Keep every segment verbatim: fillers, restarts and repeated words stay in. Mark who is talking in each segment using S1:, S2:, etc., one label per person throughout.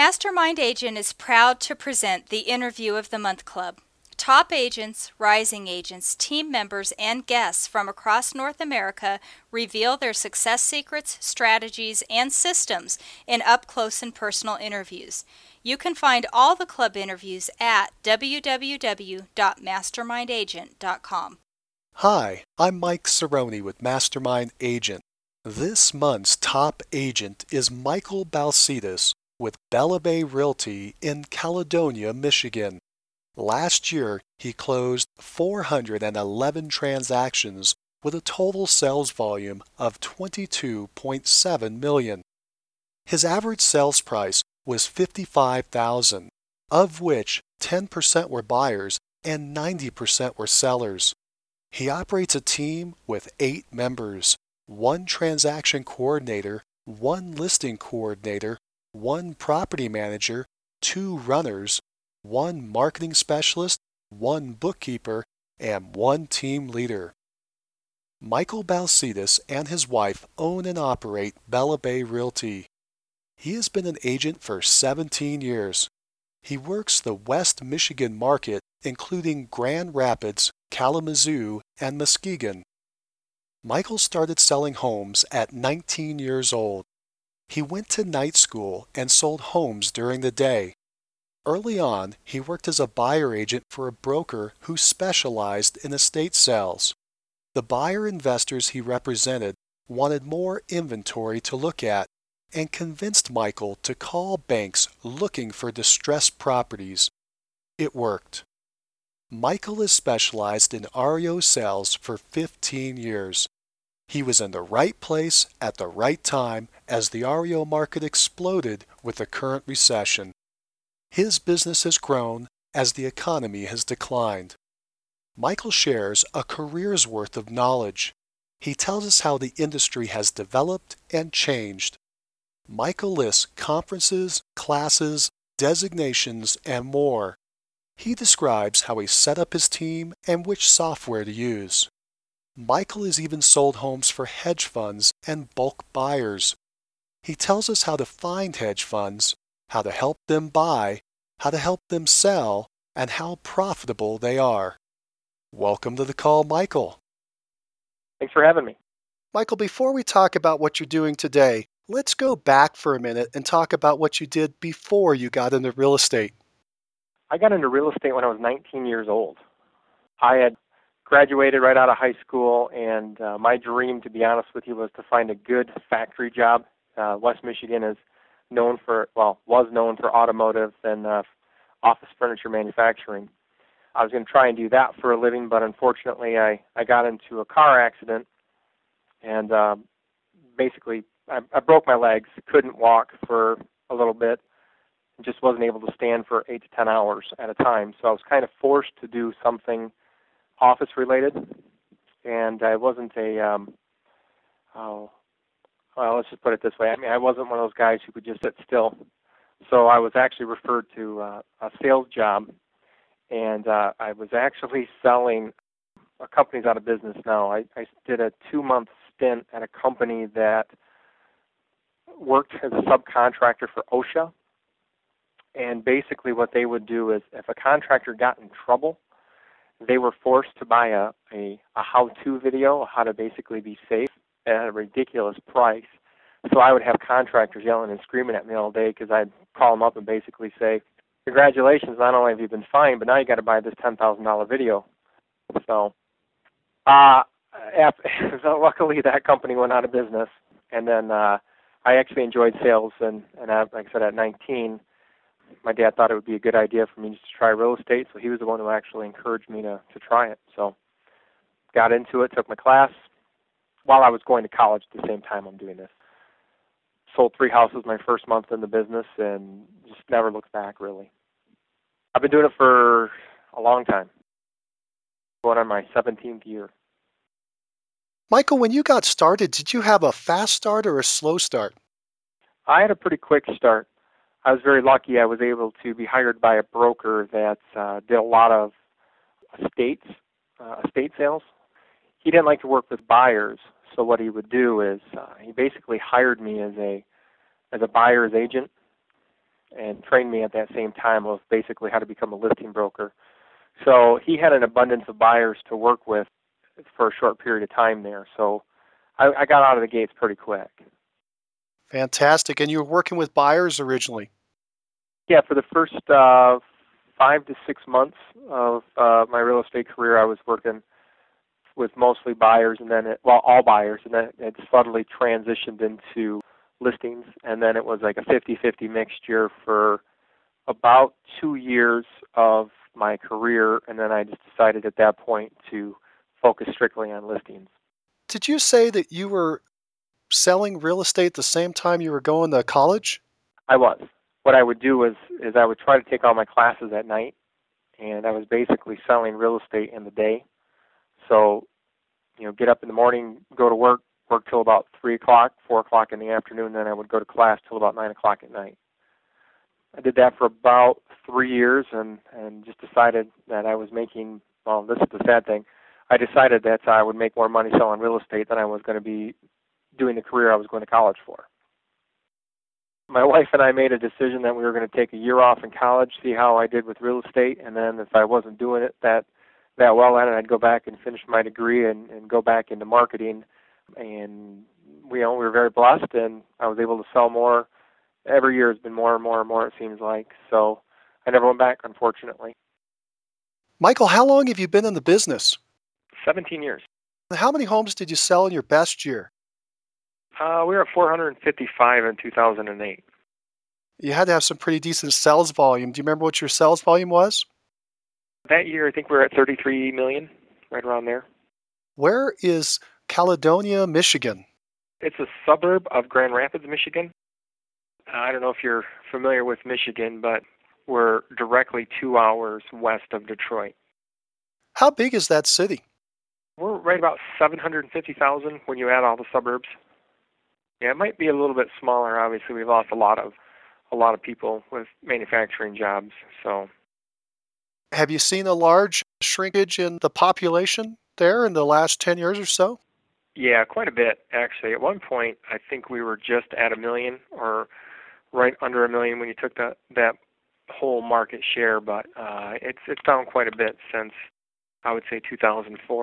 S1: Mastermind Agent is proud to present the Interview of the Month Club. Top agents, rising agents, team members, and guests from across North America reveal their success secrets, strategies, and systems in up-close and personal interviews. You can find all the club interviews at w w w dot mastermind agent dot com.
S2: Hi, I'm Mike Cerrone with Mastermind Agent. This month's top agent is Michael Balcetis with Bella Bay Realty in Caledonia, Michigan. Last year, he closed four hundred eleven transactions with a total sales volume of twenty-two point seven million dollars. His average sales price was fifty-five thousand dollars, of which ten percent were buyers and ninety percent were sellers. He operates a team with eight members, one transaction coordinator, one listing coordinator, one property manager, two runners, one marketing specialist, one bookkeeper, and one team leader. Michael Balcetis and his wife own and operate Bella Bay Realty. He has been an agent for seventeen years. He works the West Michigan market, including Grand Rapids, Kalamazoo, and Muskegon. Michael started selling homes at nineteen years old. He went to night school and sold homes during the day. Early on, he worked as a buyer agent for a broker who specialized in estate sales. The buyer investors he represented wanted more inventory to look at and convinced Michael to call banks looking for distressed properties. It worked. Michael has specialized in R E O sales for fifteen years. He was in the right place at the right time as the R E O market exploded with the current recession. His business has grown as the economy has declined. Michael shares a career's worth of knowledge. He tells us how the industry has developed and changed. Michael lists conferences, classes, designations, and more. He describes how he set up his team and which software to use. Michael has even sold homes for hedge funds and bulk buyers. He tells us how to find hedge funds, how to help them buy, how to help them sell, and how profitable they are. Welcome to the call, Michael.
S3: Thanks for having me.
S2: Michael, before we talk about what you're doing today, let's go back for a minute and talk about what you did before you got into real estate.
S3: I got into real estate when I was nineteen years old. I had graduated right out of high school, and uh, my dream, to be honest with you, was to find a good factory job. Uh, West Michigan is known for, well, was known for automotive and uh, office furniture manufacturing. I was going to try and do that for a living, but unfortunately I, I got into a car accident, and uh, basically I, I broke my legs, couldn't walk for a little bit, just wasn't able to stand for eight to ten hours at a time. So I was kind of forced to do something office related, and I wasn't a, um, oh, well, let's just put it this way. I mean, I wasn't one of those guys who could just sit still. So I was actually referred to uh, a sales job, and uh, I was actually selling. A company's out of business now. I, I did a two-month stint at a company that worked as a subcontractor for OSHA. And basically what they would do is if a contractor got in trouble, they were forced to buy a, a, a how-to video, how to basically be safe at a ridiculous price. So I would have contractors yelling and screaming at me all day because I'd call them up and basically say, congratulations, not only have you been fined, but now you got to buy this ten thousand dollars video. So, uh, after, so luckily that company went out of business. And then uh, I actually enjoyed sales, and, and I, like I said, at nineteen, my dad thought it would be a good idea for me just to try real estate, so he was the one who actually encouraged me to, to try it. So got into it, took my class while I was going to college at the same time I'm doing this. Sold three houses my first month in the business and just never looked back, really. I've been doing it for a long time, going on my seventeenth year.
S2: Michael, when you got started, did you have a fast start or a slow start?
S3: I had a pretty quick start. I was very lucky. I was able to be hired by a broker that uh, did a lot of estates, uh, estate sales. He didn't like to work with buyers, so what he would do is uh, he basically hired me as a as a buyer's agent, and trained me at that same time of basically how to become a listing broker. So he had an abundance of buyers to work with for a short period of time there. So I, I got out of the gates pretty quick.
S2: Fantastic. And you were working with buyers originally?
S3: Yeah, for the first uh, five to six months of uh, my real estate career, I was working with mostly buyers, and then it, well, all buyers, and then it suddenly transitioned into listings, and then it was like a fifty-fifty mixture for about two years of my career, and then I just decided at that point to focus strictly on listings.
S2: Did you say that you were selling real estate the same time you were going to college?
S3: I was. What I would do is, is I would try to take all my classes at night, and I was basically selling real estate in the day. So, you know, get up in the morning, go to work, work till about three o'clock, four o'clock in the afternoon, then I would go to class till about nine o'clock at night. I did that for about three years and, and just decided that I was making, well, this is the sad thing, I decided that I would make more money selling real estate than I was going to be doing the career I was going to college for. My wife and I made a decision that we were going to take a year off in college, see how I did with real estate, and then if I wasn't doing it that that well at it, I'd go back and finish my degree and, and go back into marketing. And we, you know, we were very blessed, and I was able to sell more. Every year has been more and more and more, it seems like. So I never went back, unfortunately.
S2: Michael, how long have you been in the business?
S3: seventeen years.
S2: How many homes did you sell in your best year?
S3: Uh, we were at four hundred fifty-five in two thousand eight.
S2: You had to have some pretty decent sales volume. Do you remember what your sales volume was?
S3: That year, I think we were at thirty-three million, right around there.
S2: Where is Caledonia, Michigan?
S3: It's a suburb of Grand Rapids, Michigan. Uh, I don't know if you're familiar with Michigan, but we're directly two hours west of Detroit.
S2: How big is that city?
S3: We're right about seven hundred fifty thousand when you add all the suburbs. Yeah, it might be a little bit smaller. Obviously, we've lost a lot of a lot of people with manufacturing jobs. So,
S2: have you seen a large shrinkage in the population there in the last ten years or so?
S3: Yeah, quite a bit, actually. At one point, I think we were just at a million or right under a million when you took that, that whole market share, but uh, it's, it's down quite a bit since, I would say, two thousand four.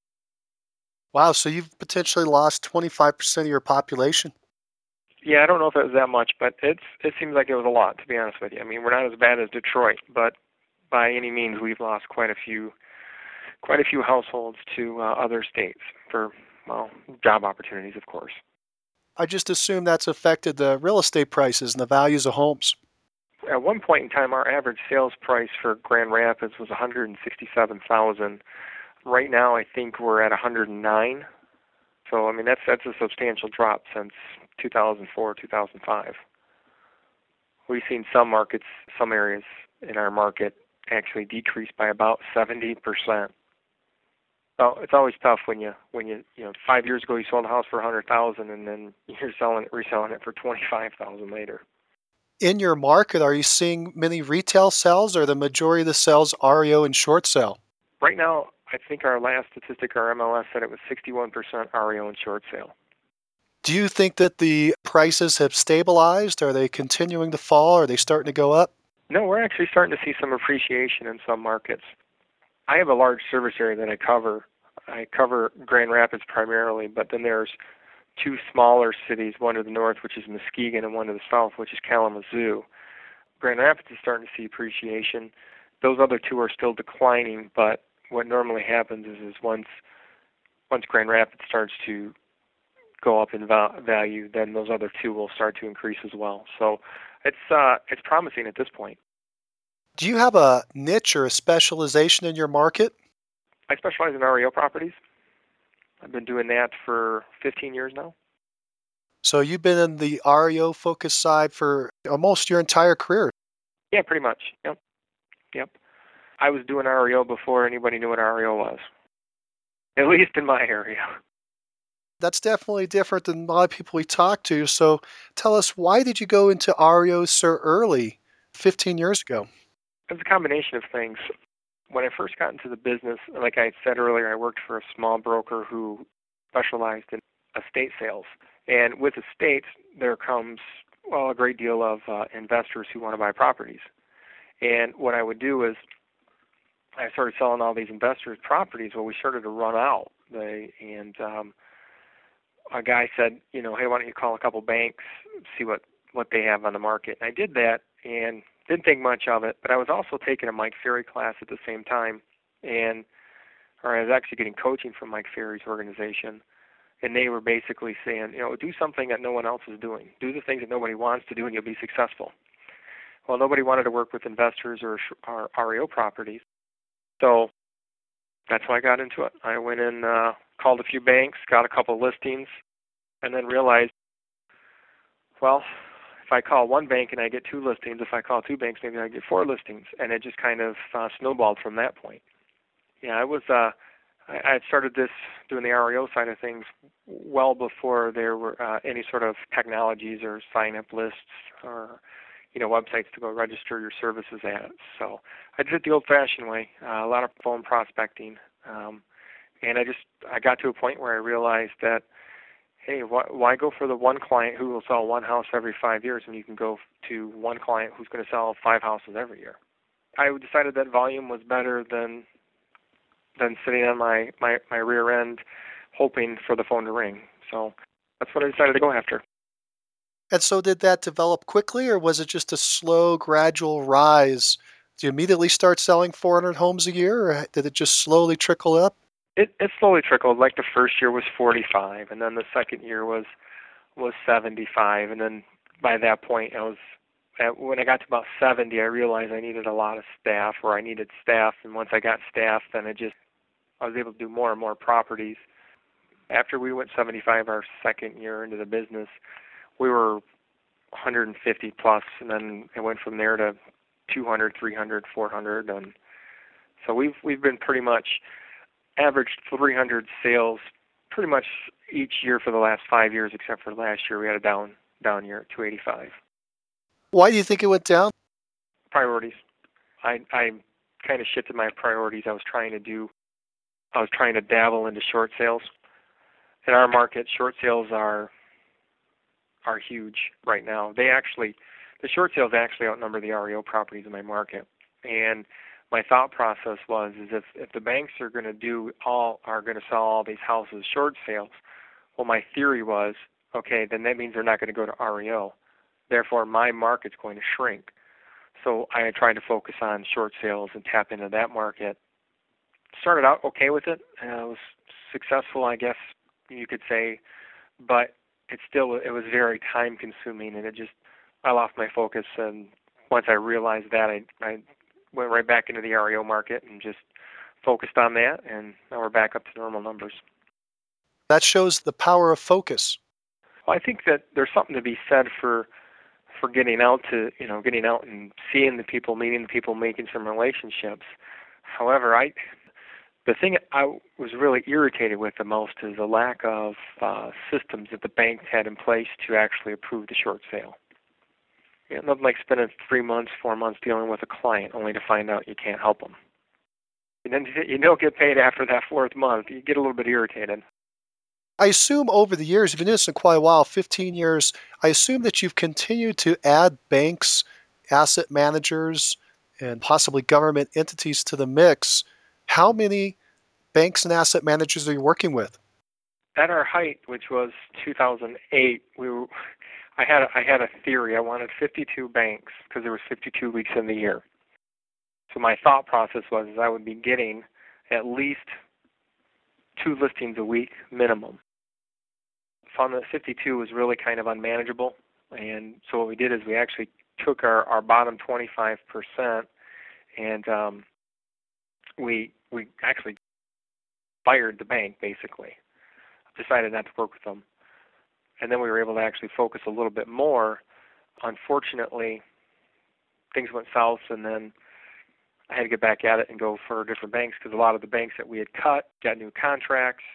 S2: Wow, so you've potentially lost twenty-five percent of your population?
S3: Yeah, I don't know if it was that much, but it's it seems like it was a lot, to be honest with you. I mean, we're not as bad as Detroit, but by any means, we've lost quite a few quite a few households to uh, other states for, well, job opportunities, of course.
S2: I just assume that's affected the real estate prices and the values of homes.
S3: At one point in time, our average sales price for Grand Rapids was one hundred sixty-seven thousand dollars. Right now, I think we're at one hundred nine. So, I mean, that's that's a substantial drop since two thousand four, two thousand five. We've seen some markets, some areas in our market actually decrease by about seventy percent. So it's always tough when you, when you, you know, five years ago you sold a house for one hundred thousand dollars and then you're selling it, reselling it for twenty-five thousand dollars later.
S2: In your market, are you seeing many retail sales, or the majority of the sales R E O and short sale?
S3: Right now, I think our last statistic, our M L S, said it was sixty-one percent R E O and short sale.
S2: Do you think that the prices have stabilized? Are they continuing to fall? Are they starting to go up?
S3: No, we're actually starting to see some appreciation in some markets. I have a large service area that I cover. I cover Grand Rapids primarily, but then there's two smaller cities, one to the north, which is Muskegon, and one to the south, which is Kalamazoo. Grand Rapids is starting to see appreciation. Those other two are still declining, but what normally happens is, is once once Grand Rapids starts to go up in val- value, then those other two will start to increase as well. So it's uh, it's promising at this point.
S2: Do you have a niche or a specialization in your market?
S3: I specialize in R E O properties. I've been doing that for fifteen years now.
S2: So you've been in the R E O focus side for almost your entire career.
S3: Yeah, pretty much. Yep. Yep. I was doing R E O before anybody knew what R E O was, at least in my area.
S2: That's definitely different than a lot of people we talk to. So tell us, why did you go into R E O so early, fifteen years ago?
S3: It's a combination of things. When I first got into the business, like I said earlier, I worked for a small broker who specialized in estate sales. And with estates, there comes well, a great deal of uh, investors who want to buy properties. And what I would do is I started selling all these investors properties. Well, we started to run out. They, and um, a guy said, you know, hey, why don't you call a couple banks, see what, what they have on the market. And I did that and didn't think much of it, but I was also taking a Mike Ferry class at the same time. And or I was actually getting coaching from Mike Ferry's organization. And they were basically saying, you know, do something that no one else is doing. Do the things that nobody wants to do and you'll be successful. Well, nobody wanted to work with investors or, or R E O properties. So that's why I got into it. I went in, uh, called a few banks, got a couple listings, and then realized, well, if I call one bank and I get two listings, if I call two banks, maybe I get four listings. And it just kind of uh, snowballed from that point. Yeah, I was, uh, I, I had started this, doing the R E O side of things well before there were uh, any sort of technologies or sign-up lists or, you know, websites to go register your services at. So I did it the old-fashioned way, uh, a lot of phone prospecting. Um, and I just, I got to a point where I realized that, hey, why, why go for the one client who will sell one house every five years when you can go to one client who's going to sell five houses every year? I decided that volume was better than than sitting on my, my, my rear end hoping for the phone to ring. So that's what I decided to go after.
S2: And so did that develop quickly, or was it just a slow, gradual rise? Did you immediately start selling four hundred homes a year, or did it just slowly trickle up?
S3: It, it slowly trickled. Like the first year was forty-five, and then the second year was was seventy-five, and then by that point, I was at, when I got to about seventy, I realized I needed a lot of staff, or I needed staff, and once I got staff, then it just I was able to do more and more properties. After we went seventy-five, our second year into the business, we were one hundred fifty plus, and then it went from there to two hundred, three hundred, four hundred, and so we've we've been pretty much averaged three hundred sales pretty much each year for the last five years, except for last year we had a down down year at two eighty-five.
S2: Why do you think it went down?
S3: Priorities. I I kind of shifted my priorities. I was trying to do. I was trying to dabble into short sales. In our market, short sales are are huge right now. They actually, the short sales actually outnumber the R E O properties in my market. And my thought process was, is if, if the banks are going to do all, are going to sell all these houses short sales, well, my theory was, okay, then that means they're not going to go to R E O. Therefore, my market's going to shrink. So I tried to focus on short sales and tap into that market. Started out okay with it. Uh, I was successful, I guess you could say, but it still it was very time consuming, and it just I lost my focus. And once I realized that, I I went right back into the R E O market and just focused on that, and now we're back up to normal numbers.
S2: That shows the power of focus.
S3: Well, I think that there's something to be said for for getting out to you know getting out and seeing the people, meeting the people, making some relationships. However, I the thing I was really irritated with the most is the lack of uh, systems that the banks had in place to actually approve the short sale. You know, nothing like spending three months, four months dealing with a client only to find out you can't help them. And then you don't get paid after that fourth month. You get a little bit irritated.
S2: I assume over the years, you've been doing this in quite a while, fifteen years, I assume that you've continued to add banks, asset managers, and possibly government entities to the mix. How many banks and asset managers are you working with?
S3: At our height, which was two thousand eight, we were, I had a, I had a theory. I wanted fifty-two banks because there was fifty-two weeks in the year. So my thought process was I would be getting at least two listings a week minimum. Found that fifty-two was really kind of unmanageable, and so what we did is we actually took our, our bottom twenty-five percent and um, we we actually fired the bank, basically. Decided not to work with them. And then we were able to actually focus a little bit more. Unfortunately, things went south, and then I had to get back at it and go for different banks because a lot of the banks that we had cut got new contracts.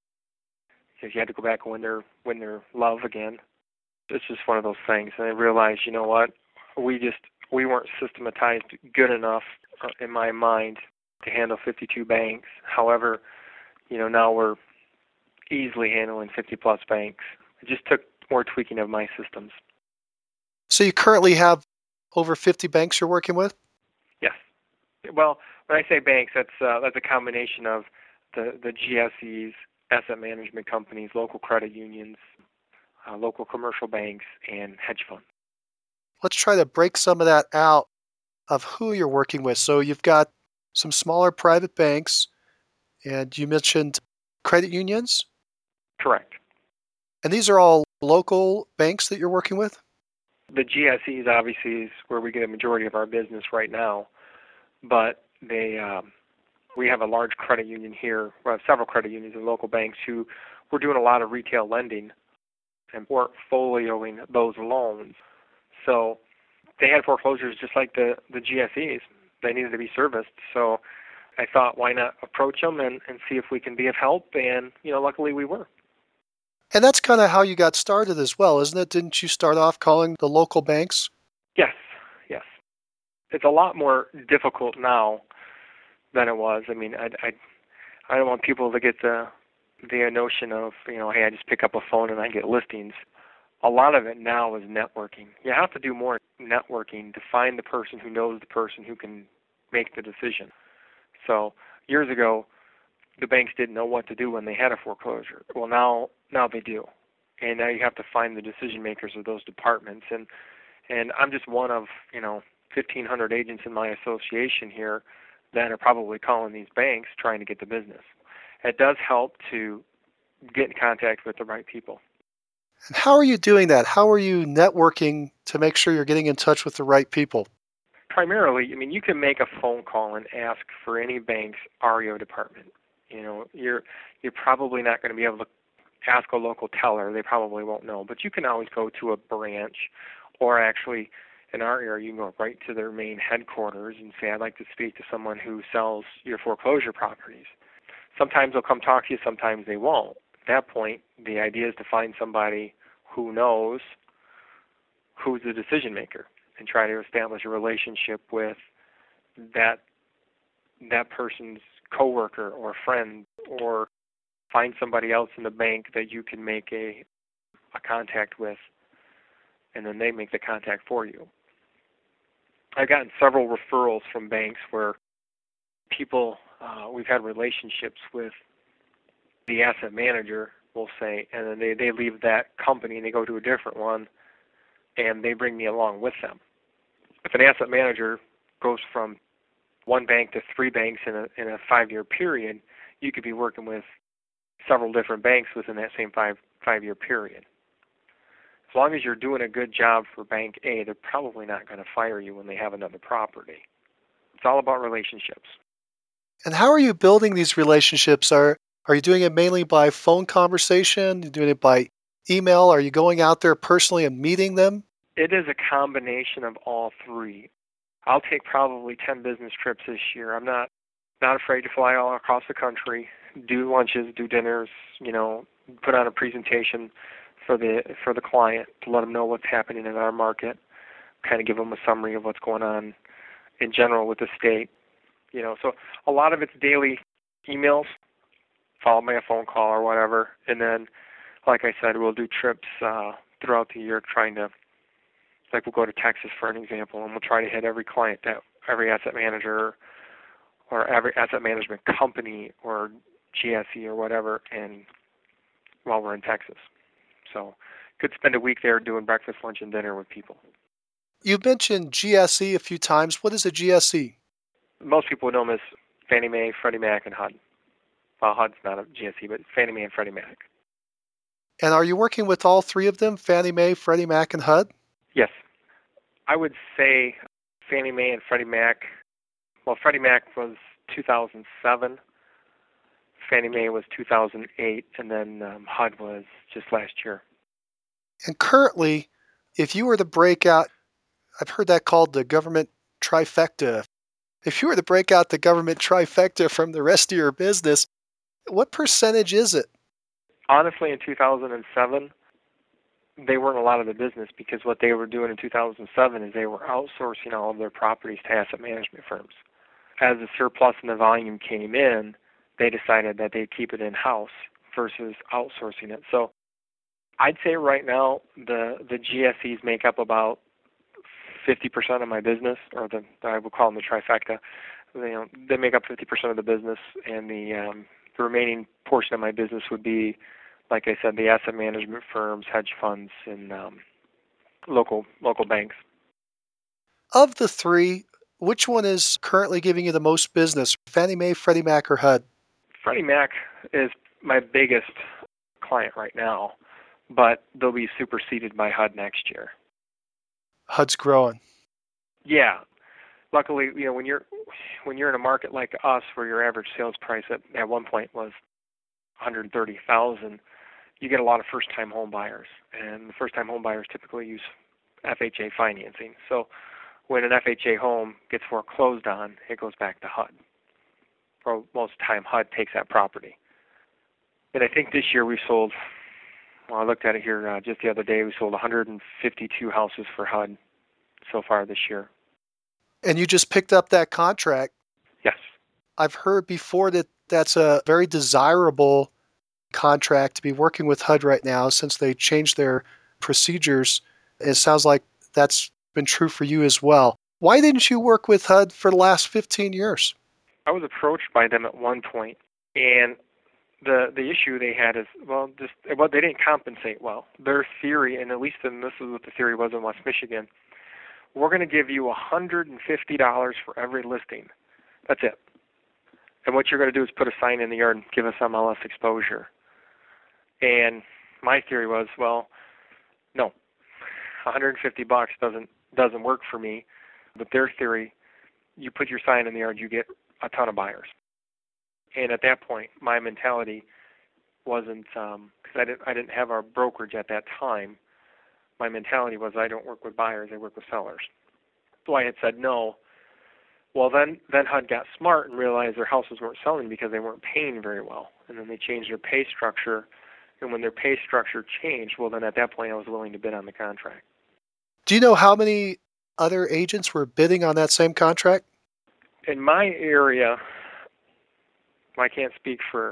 S3: Because you had to go back and win their, win their love again. It's just one of those things. And I realized, you know what, we just, we weren't systematized good enough in my mind to handle fifty-two banks. However, you know, now we're easily handling fifty plus banks. It just took more tweaking of my systems.
S2: So you currently have over fifty banks you're working with?
S3: Yes. Well, when I say banks, that's uh, that's a combination of the the G S Es, asset management companies, local credit unions, uh, local commercial banks, and hedge funds.
S2: Let's try to break some of that out of who you're working with. So you've got some smaller private banks, and you mentioned credit unions,
S3: Correct.
S2: and these are all local banks that you're working with?
S3: The G S Es obviously is where we get a majority of our business right now, but they um, we have a large credit union here. We have several credit unions and local banks who we're doing a lot of retail lending and portfolioing those loans. So they had foreclosures just like the, the G S Es. They needed to be serviced. So I thought, why not approach them and, and see if we can be of help? And, you know, luckily we were.
S2: And that's kind of how you got started as well, isn't it? Didn't you start off calling the local banks?
S3: Yes, yes. It's a lot more difficult now than it was. I mean, I, I, I don't want people to get the the notion of, you know, hey, I just pick up a phone and I get listings. A lot of it now is networking. You have to do more networking to find the person who knows the person who can make the decision. So years ago, the banks didn't know what to do when they had a foreclosure. Well, now now they do, and now you have to find the decision makers of those departments. And and I'm just one of you know fifteen hundred agents in my association here that are probably calling these banks trying to get the business. It does help to get in contact with the right people.
S2: And how are you doing that? How are you networking to make sure you're getting in touch with the right people?
S3: Primarily, I mean, you can make a phone call and ask for any bank's R E O department. You know, you're you're probably not going to be able to ask a local teller. They probably won't know. But you can always go to a branch, or actually, in our area, you can go right to their main headquarters and say, I'd like to speak to someone who sells your foreclosure properties. Sometimes they'll come talk to you, sometimes they won't. At that point, the idea is to find somebody who knows who's the decision maker and try to establish a relationship with that that person's coworker or friend, or find somebody else in the bank that you can make a a contact with, and then they make the contact for you. I've gotten several referrals from banks where people, uh, we've had relationships with the asset manager, we'll say, and then they, they leave that company and they go to a different one, and they bring me along with them. If an asset manager goes from one bank to three banks in a in a five-year period, you could be working with several different banks within that same five five-year period. As long as you're doing a good job for Bank A, they're probably not going to fire you when they have another property. It's all about relationships.
S2: And how are you building these relationships? Are are you doing it mainly by phone conversation? Are you doing it by email? Are you going out there personally and meeting them?
S3: It is a combination of all three. I'll take probably ten business trips this year. I'm not not afraid to fly all across the country, do lunches, do dinners, you know, put on a presentation for the for the client to let them know what's happening in our market, kind of give them a summary of what's going on in general with the state. You know, so a lot of it's daily emails, followed by a phone call or whatever, and then, like I said, we'll do trips uh, throughout the year trying to, like we'll go to Texas for an example, and we'll try to hit every client, that every asset manager or every asset management company or G S E or whatever, and while we're in Texas. So could spend a week there doing breakfast, lunch, and dinner with people.
S2: You mentioned G S E a few times. What is a G S E?
S3: Most people know them as Fannie Mae, Freddie Mac, and H U D. Well, H U D's not a G S E, but Fannie Mae and Freddie Mac.
S2: And are you working with all three of them, Fannie Mae, Freddie Mac, and H U D?
S3: Yes. I would say Fannie Mae and Freddie Mac, well, Freddie Mac was two thousand seven, Fannie Mae was two thousand eight, and then um, H U D was just last year.
S2: And currently, if you were to break out, I've heard that called the government trifecta. If you were to break out the government trifecta from the rest of your business, what percentage is it?
S3: Honestly, in two thousand seven, they weren't a lot of the business, because what they were doing in two thousand seven is they were outsourcing all of their properties to asset management firms. As the surplus and the volume came in, they decided that they'd keep it in-house versus outsourcing it. So I'd say right now the, the G S Es make up about fifty percent of my business, or the I would call them the trifecta. You know, they make up fifty percent of the business, and the um, the remaining portion of my business would be, like I said, the asset management firms, hedge funds, and um, local local banks.
S2: Of the three, which one is currently giving you the most business, Fannie Mae, Freddie Mac, or H U D?
S3: Freddie Mac is my biggest client right now, but they'll be superseded by H U D next year.
S2: H U D's growing.
S3: Yeah. Luckily, you know, when you're when you're in a market like us, where your average sales price at, at one point was one hundred thirty thousand dollars, you get a lot of first-time home buyers, and the first-time home buyers typically use F H A financing. So when an F H A home gets foreclosed on, it goes back to H U D. Or most of the time, H U D takes that property. And I think this year we sold, well, I looked at it here uh, just the other day, we sold one hundred fifty-two houses for H U D so far this year.
S2: And you just picked up that contract.
S3: Yes.
S2: I've heard before that that's a very desirable contract to be working with H U D right now since they changed their procedures. It sounds like that's been true for you as well. Why didn't you work with H U D for the last fifteen years?
S3: I was approached by them at one point, and the the issue they had is, well, just well, they didn't compensate well. Their theory, and at least in, this is what the theory was in West Michigan, we're going to give you one hundred fifty dollars for every listing. That's it. And what you're going to do is put a sign in the yard and give us M L S exposure. And my theory was, well, no, one hundred fifty bucks doesn't doesn't work for me. But their theory, you put your sign in the yard, you get a ton of buyers. And at that point, my mentality wasn't, um, because I didn't I didn't have our brokerage at that time. My mentality was, I don't work with buyers, I work with sellers. So I had said no. Well, then, then H U D got smart and realized their houses weren't selling because they weren't paying very well. And then they changed their pay structure. And when their pay structure changed, well, then at that point I was willing to bid on the contract.
S2: Do you know how many other agents were bidding on that same contract?
S3: In my area, I can't speak for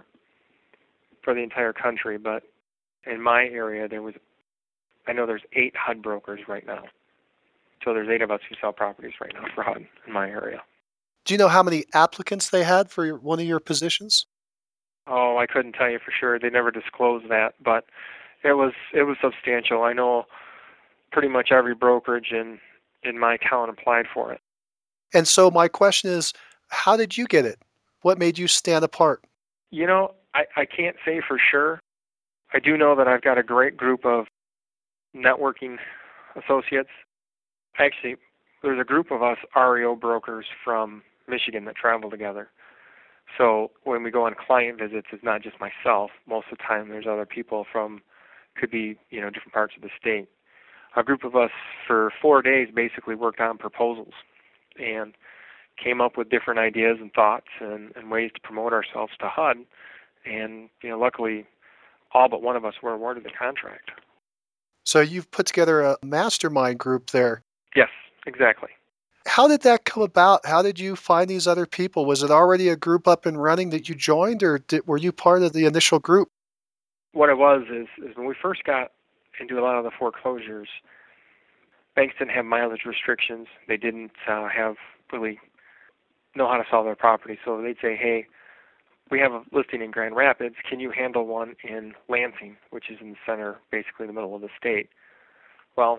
S3: for the entire country, but in my area there was, I know there's eight H U D brokers right now. So there's eight of us who sell properties right now for H U D in my area.
S2: Do you know how many applicants they had for your, one of your positions?
S3: Oh, I couldn't tell you for sure. They never disclosed that, but it was it was substantial. I know pretty much every brokerage in, in my town applied for it.
S2: And so my question is, how did you get it? What made you stand apart?
S3: You know, I, I can't say for sure. I do know that I've got a great group of networking associates. Actually, there's a group of us R E O brokers from Michigan that travel together. So when we go on client visits, it's not just myself. Most of the time there's other people from, could be, you know, different parts of the state. A group of us for four days basically worked on proposals and came up with different ideas and thoughts and, and ways to promote ourselves to H U D. And, you know, luckily all but one of us were awarded the contract.
S2: So you've put together a mastermind group there.
S3: Yes, exactly.
S2: How did that come about? How did you find these other people? Was it already a group up and running that you joined, or did, were you part of the initial group?
S3: What it was is, is when we first got into a lot of the foreclosures, banks didn't have mileage restrictions. They didn't uh, have really know how to sell their property. So they'd say, hey, we have a listing in Grand Rapids. Can you handle one in Lansing, which is in the center, basically the middle of the state? Well,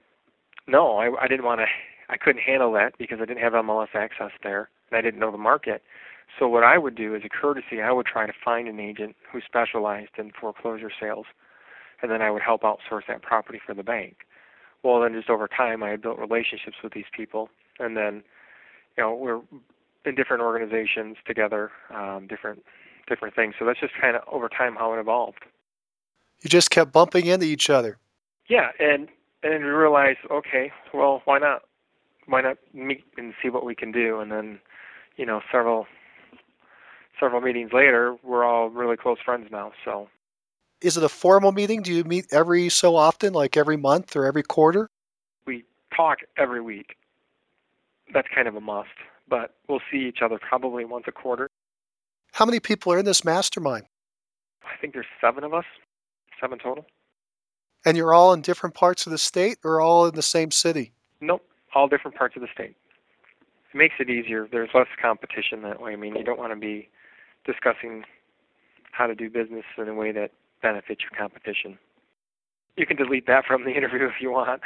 S3: no, I, I didn't want to. I couldn't handle that because I didn't have M L S access there, and I didn't know the market. So what I would do as a courtesy, I would try to find an agent who specialized in foreclosure sales, and then I would help outsource that property for the bank. Well, then just over time, I had built relationships with these people, and then, you know, we're in different organizations together, um, different different things. So that's just kind of over time how it evolved.
S2: You just kept bumping into each other.
S3: Yeah, and and then we realized, okay, well, why not? Why not meet and see what we can do? And then, you know, several several meetings later, we're all really close friends now. So,
S2: is it a formal meeting? Do you meet every so often, like every month or every quarter?
S3: We talk every week. That's kind of a must. But we'll see each other probably once a quarter.
S2: How many people are in this mastermind?
S3: I think there's seven of us, seven total.
S2: And you're all in different parts of the state or all in the same city?
S3: Nope. all different parts of the state. It makes it easier. There's less competition that way. I mean, you don't want to be discussing how to do business in a way that benefits your competition. You can delete that from the interview if you want.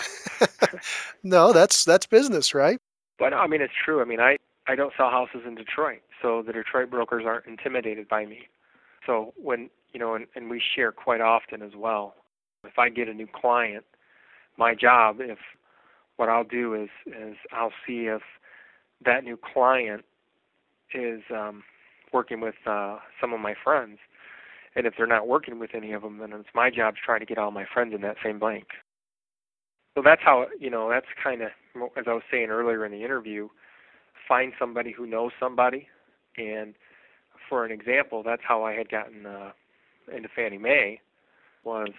S2: No, that's that's business, right?
S3: But I mean, it's true. I mean, I, I don't sell houses in Detroit, so the Detroit brokers aren't intimidated by me. So when, you know, and, and we share quite often as well. If I get a new client, my job, if what I'll do is, is I'll see if that new client is um, working with uh, some of my friends. And if they're not working with any of them, then it's my job to try to get all my friends in that same blank. So that's how, you know, that's kind of, as I was saying earlier in the interview, find somebody who knows somebody. And for an example, that's how I had gotten uh, into Fannie Mae, was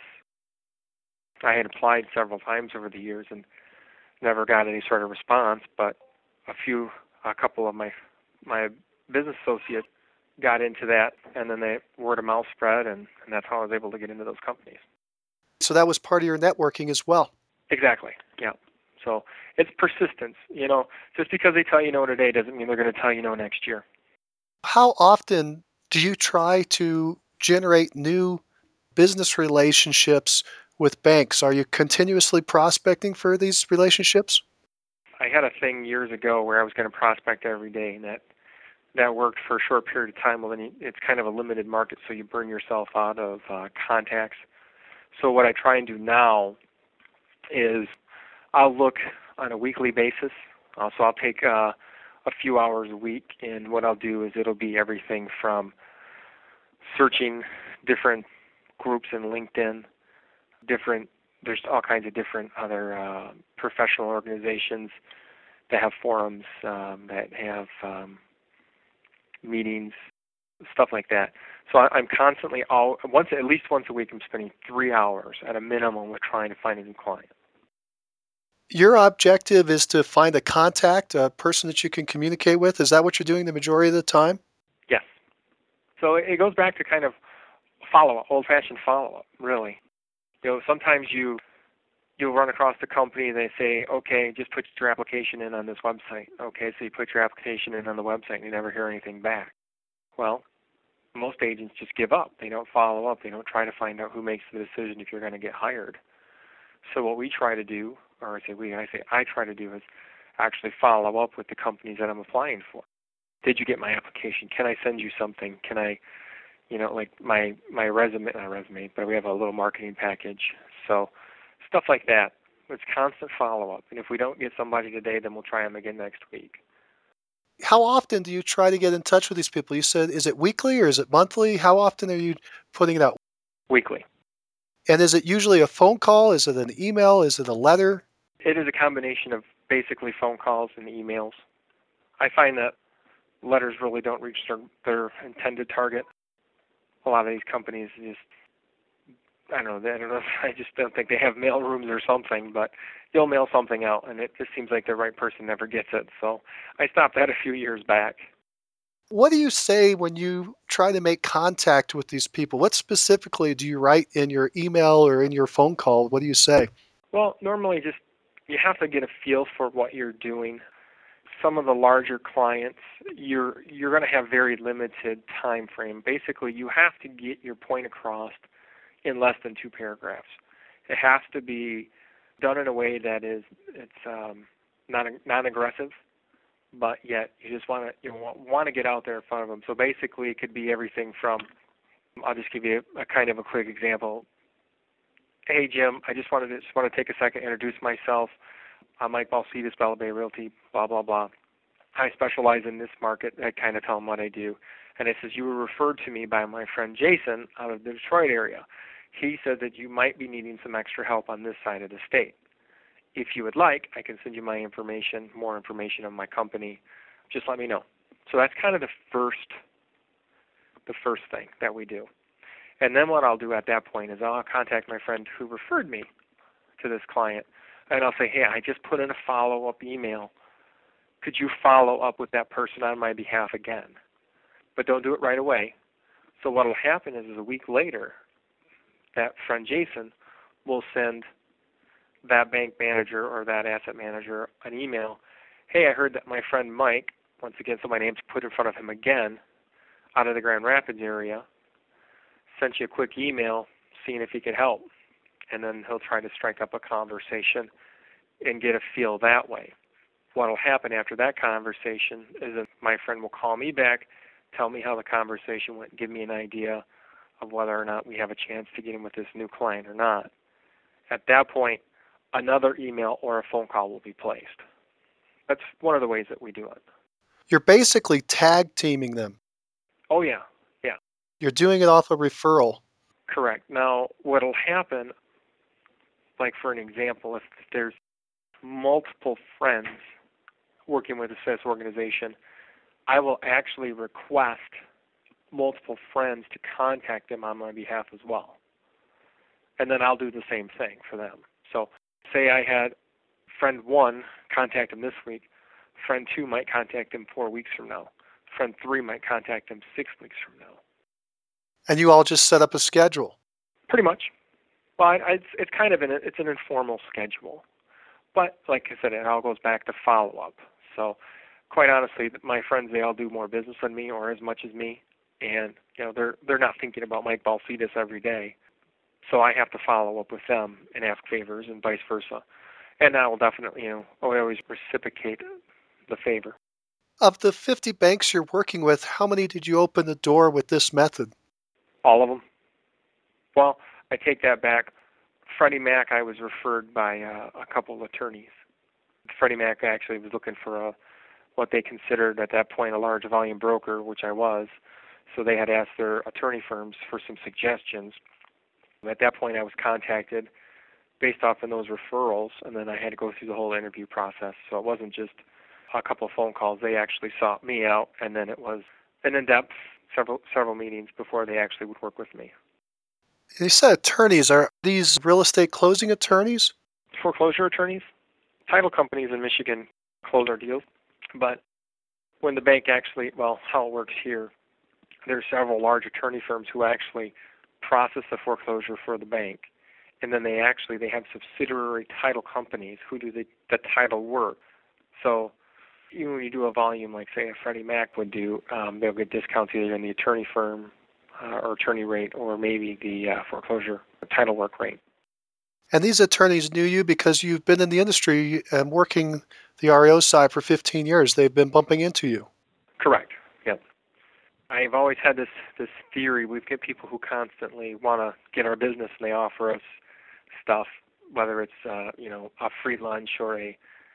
S3: I had applied several times over the years and never got any sort of response, but a few, a couple of my my business associates got into that, and then the word of mouth spread, and, and that's how I was able to get into those companies.
S2: So that was part of your networking as well.
S3: Exactly, yeah. So it's persistence. You know, just because they tell you no today doesn't mean they're going to tell you no next year.
S2: How often do you try to generate new business relationships with banks? Are you continuously prospecting for these relationships?
S3: I had a thing years ago where I was going to prospect every day, and that that worked for a short period of time. Well, then you, it's kind of a limited market, so you burn yourself out of uh, contacts. So what I try and do now is I'll look on a weekly basis. Uh, so I'll take uh, a few hours a week, and what I'll do is it'll be everything from searching different groups in LinkedIn, different, there's all kinds of different other uh, professional organizations that have forums, um, that have um, meetings, stuff like that. So I, I'm constantly, all once at least once a week, I'm spending three hours at a minimum with trying to find a new client.
S2: Your objective is to find a contact, a person that you can communicate with. Is that what you're doing the majority of the time?
S3: Yes. So it goes back to kind of follow-up, old-fashioned follow-up, really. You know, sometimes you, you'll run across the company and they say, okay, just put your application in on this website. Okay, so you put your application in on the website and you never hear anything back. Well, most agents just give up. They don't follow up. They don't try to find out who makes the decision if you're going to get hired. So what we try to do, or I say we, I say I try to do, is actually follow up with the companies that I'm applying for. Did you get my application? Can I send you something? Can I, you know, like my, my resume, not resume, but we have a little marketing package. So stuff like that. It's constant follow-up. And if we don't get somebody today, then we'll try them again next week.
S2: How often do you try to get in touch with these people? You said, is it weekly or is it monthly? How often are you putting it out?
S3: Weekly.
S2: And is it usually a phone call? Is it an email? Is it a letter?
S3: It is a combination of basically phone calls and emails. I find that letters really don't reach their, their intended target. A lot of these companies just, I don't know, I don't know, I just don't think they have mail rooms or something, but you'll mail something out, and it just seems like the right person never gets it. So I stopped that a few years back.
S2: What do you say when you try to make contact with these people? What specifically do you write in your email or in your phone call? What do you say?
S3: Well, normally just you have to get a feel for what you're doing. Some of the larger clients, you're you're going to have very limited time frame. Basically, you have to get your point across in less than two paragraphs. It has to be done in a way that is it's um, not non-aggressive, but yet you just want to you want, want to get out there in front of them. So basically, it could be everything from, I'll just give you a, a kind of a quick example. Hey Jim, I just wanted to just want to take a second to introduce myself. I'm Mike Balcetis, Bella Bay Realty, blah blah blah. I specialize in this market. I kind of tell them what I do, and it says you were referred to me by my friend Jason out of the Detroit area. He said that you might be needing some extra help on this side of the state. If you would like, I can send you my information, more information on my company. Just let me know. So that's kind of the first, the first thing that we do. And then what I'll do at that point is I'll contact my friend who referred me to this client, and I'll say, hey, I just put in a follow-up email. Could you follow up with that person on my behalf again? But don't do it right away. So what will happen is, is a week later, that friend Jason will send that bank manager or that asset manager an email. Hey, I heard that my friend Mike, once again, so my name's put in front of him again, out of the Grand Rapids area, sent you a quick email seeing if he could help. And then he'll try to strike up a conversation and get a feel that way. What will happen after that conversation is that my friend will call me back, tell me how the conversation went, give me an idea of whether or not we have a chance to get in with this new client or not. At that point, another email or a phone call will be placed. That's one of the ways that we do it.
S2: You're basically tag teaming them.
S3: Oh, yeah, yeah.
S2: You're doing it off a referral.
S3: Correct. Now, what will happen, like for an example, if there's multiple friends working with a sales organization, I will actually request multiple friends to contact them on my behalf as well. And then I'll do the same thing for them. So say I had friend one contact him this week, friend two might contact him four weeks from now, friend three might contact him six weeks from now.
S2: And you all just set up a schedule?
S3: Pretty much. Well, I, it's, it's kind of an, it's an informal schedule. But like I said, it all goes back to follow-up. So quite honestly, my friends, they all do more business than me or as much as me. And, you know, they're they're not thinking about Mike Balcetis every day. So I have to follow up with them and ask favors and vice versa. And I will definitely, you know, I always reciprocate the favor.
S2: Of the fifty banks you're working with, how many did you open the door with this method?
S3: All of them. Well, I take that back. Freddie Mac, I was referred by uh, a couple of attorneys. Freddie Mac actually was looking for a, what they considered at that point a large volume broker, which I was. So they had asked their attorney firms for some suggestions. At that point, I was contacted based off of those referrals, and then I had to go through the whole interview process. So it wasn't just a couple of phone calls. They actually sought me out, and then it was an in-depth several several meetings before they actually would work with me.
S2: You said attorneys. Are these real estate closing attorneys?
S3: Foreclosure attorneys. Title companies in Michigan close our deals, but when the bank actually, well, how it works here, there are several large attorney firms who actually process the foreclosure for the bank, and then they actually they have subsidiary title companies who do the, the title work. So even when you do a volume like, say, a Freddie Mac would do, um, they'll get discounts either in the attorney firm uh, or attorney rate or maybe the uh, foreclosure title work rate.
S2: And these attorneys knew you because you've been in the industry and working the R E O side for fifteen years. They've been bumping into you.
S3: Correct. Yep. I've always had this this theory. We've got people who constantly want to get our business, and they offer us stuff, whether it's uh, you know a free lunch or a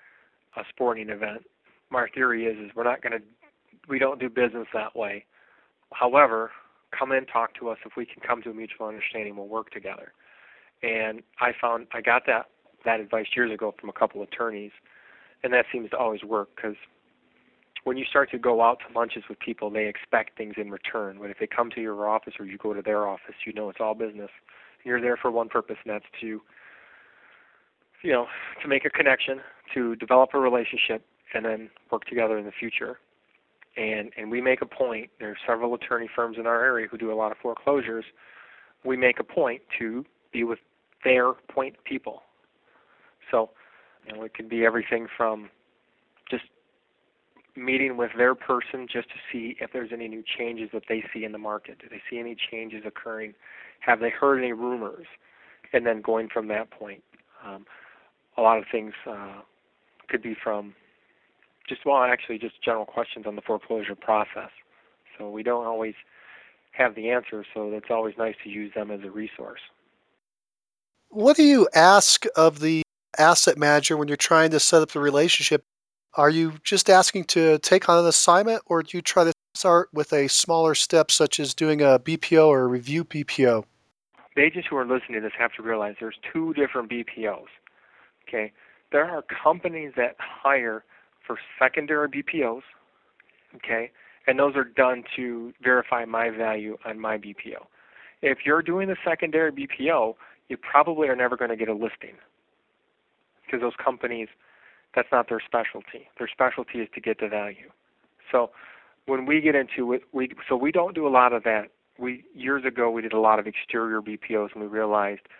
S3: a sporting event. My theory is is we're not going to we don't do business that way. However, come in, talk to us. If we can come to a mutual understanding, we'll work together. And I found I got that that advice years ago from a couple of attorneys, and that seems to always work because when you start to go out to lunches with people, they expect things in return. But if they come to your office or you go to their office, you know it's all business. You're there for one purpose, and that's to, you know, to make a connection, to develop a relationship, and then work together in the future. And and we make a point. There are several attorney firms in our area who do a lot of foreclosures. We make a point to be with their point people. So, you know, it can be everything from just meeting with their person just to see if there's any new changes that they see in the market. Do they see any changes occurring? Have they heard any rumors? And then going from that point. Um, a lot of things uh, could be from just, well, actually just general questions on the foreclosure process. So we don't always have the answers, so it's always nice to use them as a resource.
S2: What do you ask of the asset manager when you're trying to set up the relationship? Are you just asking to take on an assignment, or do you try to start with a smaller step, such as doing a B P O or a review B P O?
S3: The agents who are listening to this have to realize there's two different B P Os. Okay, there are companies that hire for secondary B P Os. Okay, and those are done to verify my value on my B P O. If you're doing the secondary B P O, you probably are never going to get a listing because those companies, that's not their specialty. Their specialty is to get the value. So when we get into it, we so we don't do a lot of that. We years ago we did a lot of exterior B P Os, and we realized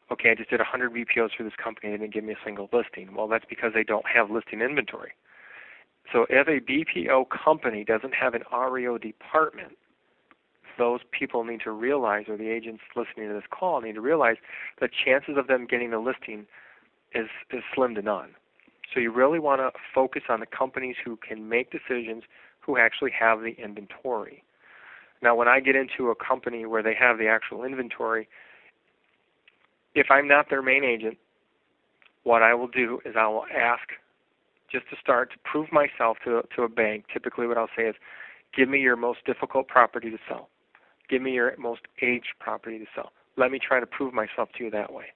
S3: Okay, I just did one hundred B P Os for this company. They didn't give me a single listing. Well, that's because they don't have listing inventory. So if a B P O company doesn't have an R E O department, those people need to realize, or the agents listening to this call need to realize, the chances of them getting a listing is, is slim to none. So you really want to focus on the companies who can make decisions, who actually have the inventory. Now, when I get into a company where they have the actual inventory, if I'm not their main agent, what I will do is I will ask, just to start, to prove myself to, to a bank. Typically what I'll say is, give me your most difficult property to sell. Give me your most aged property to sell. Let me try to prove myself to you that way.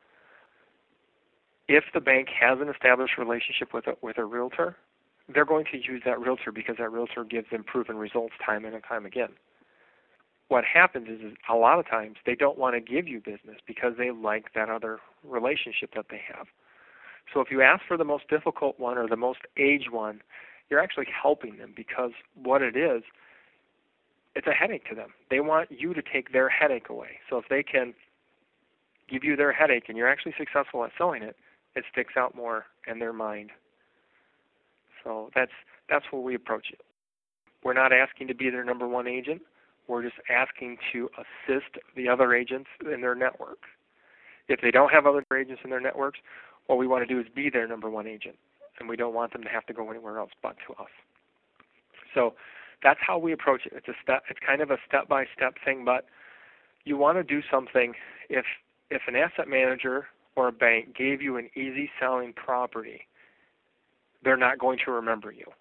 S3: If the bank has an established relationship with a, with a realtor, they're going to use that realtor because that realtor gives them proven results time and time again. What happens is, is a lot of times they don't want to give you business because they like that other relationship that they have. So if you ask for the most difficult one or the most aged one, you're actually helping them, because what it is, it's a headache to them. They want you to take their headache away. So if they can give you their headache and you're actually successful at selling it, it sticks out more in their mind. So that's that's where we approach it. We're not asking to be their number one agent. We're just asking to assist the other agents in their network. If they don't have other agents in their networks, what we want to do is be their number one agent, and we don't want them to have to go anywhere else but to us. So that's how we approach it. It's a step. It's kind of a step-by-step thing, but you want to do something. If if an asset manager or a bank gave you an easy-selling property, they're not going to remember you.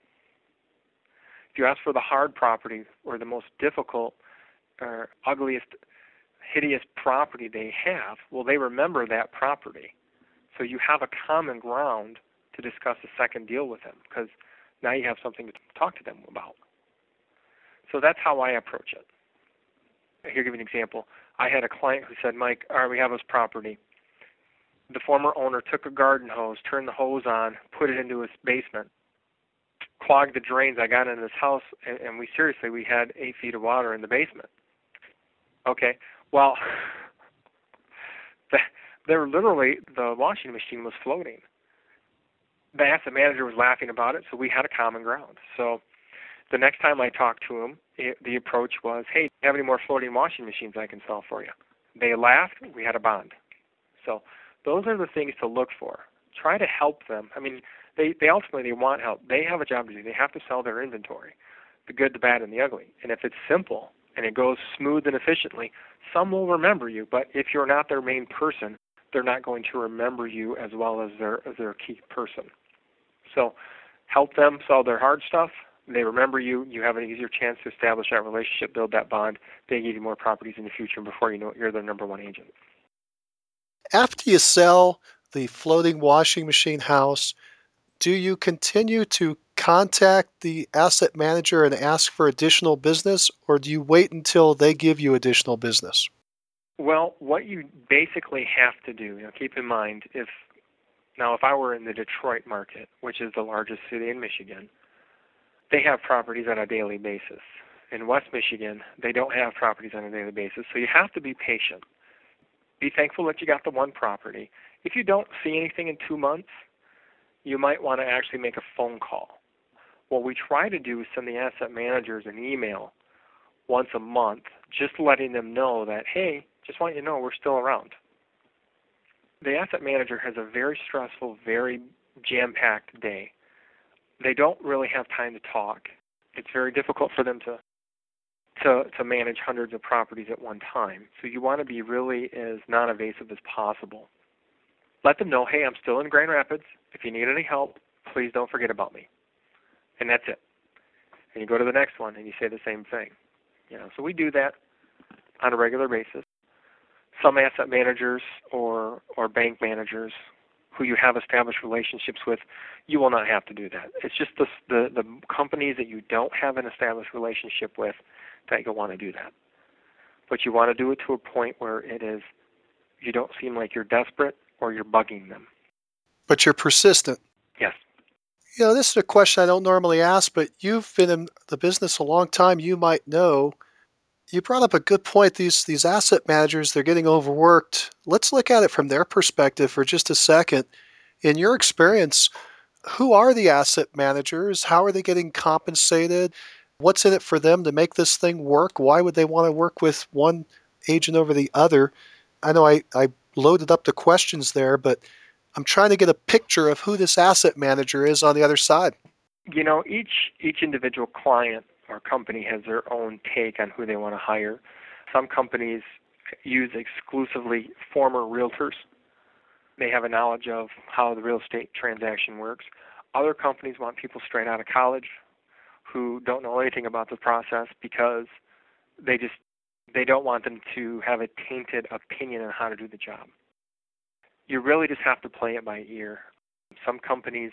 S3: If you ask for the hard property or the most difficult or ugliest, hideous property they have, well, they remember that property. So you have a common ground to discuss a second deal with them, because now you have something to talk to them about. So that's how I approach it. Here, give you an example. I had a client who said, Mike, all right, we have this property. The former owner took a garden hose, turned the hose on, put it into his basement, clogged the drains. I got into this house, and, and we seriously, we had eight feet of water in the basement. Okay, well, the, there literally, the washing machine was floating. The asset manager was laughing about it, so we had a common ground. So the next time I talked to him, it, the approach was, hey, do you have any more floating washing machines I can sell for you? They laughed. We had a bond. So those are the things to look for. Try to help them. I mean, they, they ultimately they want help. They have a job to do. They have to sell their inventory, the good, the bad, and the ugly. And if it's simple and it goes smooth and efficiently, some will remember you. But if you're not their main person, they're not going to remember you as well as their as their key person. So help them sell their hard stuff. They remember you. You have an easier chance to establish that relationship, build that bond. They give you more properties in the future, and before you know it, you're their number one agent.
S2: After you sell the floating washing machine house, do you continue to contact the asset manager and ask for additional business, or do you wait until they give you additional business?
S3: Well, what you basically have to do, you know, keep in mind, if now if I were in the Detroit market, which is the largest city in Michigan, they have properties on a daily basis. In West Michigan, they don't have properties on a daily basis, so you have to be patient. Be thankful that you got the one property. If you don't see anything in two months, you might want to actually make a phone call. What we try to do is send the asset managers an email once a month, just letting them know that, hey, just want you to know we're still around. The asset manager has a very stressful, very jam-packed day. They don't really have time to talk. It's very difficult for them to to to manage hundreds of properties at one time. So you want to be really as non-evasive as possible. Let them know, hey, I'm still in Grand Rapids. If you need any help, please don't forget about me. And that's it. And you go to the next one and you say the same thing. You know, so we do that on a regular basis. Some asset managers or or bank managers who you have established relationships with, you will not have to do that. It's just the the, the companies that you don't have an established relationship with that you'll want to do that. But you want to do it to a point where it is, you don't seem like you're desperate or you're bugging them.
S2: But you're persistent.
S3: Yes.
S2: You know, this is a question I don't normally ask, but you've been in the business a long time. You might know, You brought up a good point. These these asset managers, they're getting overworked. Let's look at it from their perspective for just a second. In your experience, who are the asset managers? How are they getting compensated? What's in it for them to make this thing work? Why would they want to work with one agent over the other? I know I, I loaded up the questions there, but I'm trying to get a picture of who this asset manager is on the other side.
S3: You know, each each individual client or company has their own take on who they want to hire. Some companies use exclusively former realtors. They have a knowledge of how the real estate transaction works. Other companies want people straight out of college who don't know anything about the process because they just they don't want them to have a tainted opinion on how to do the job. You really just have to play it by ear. Some companies,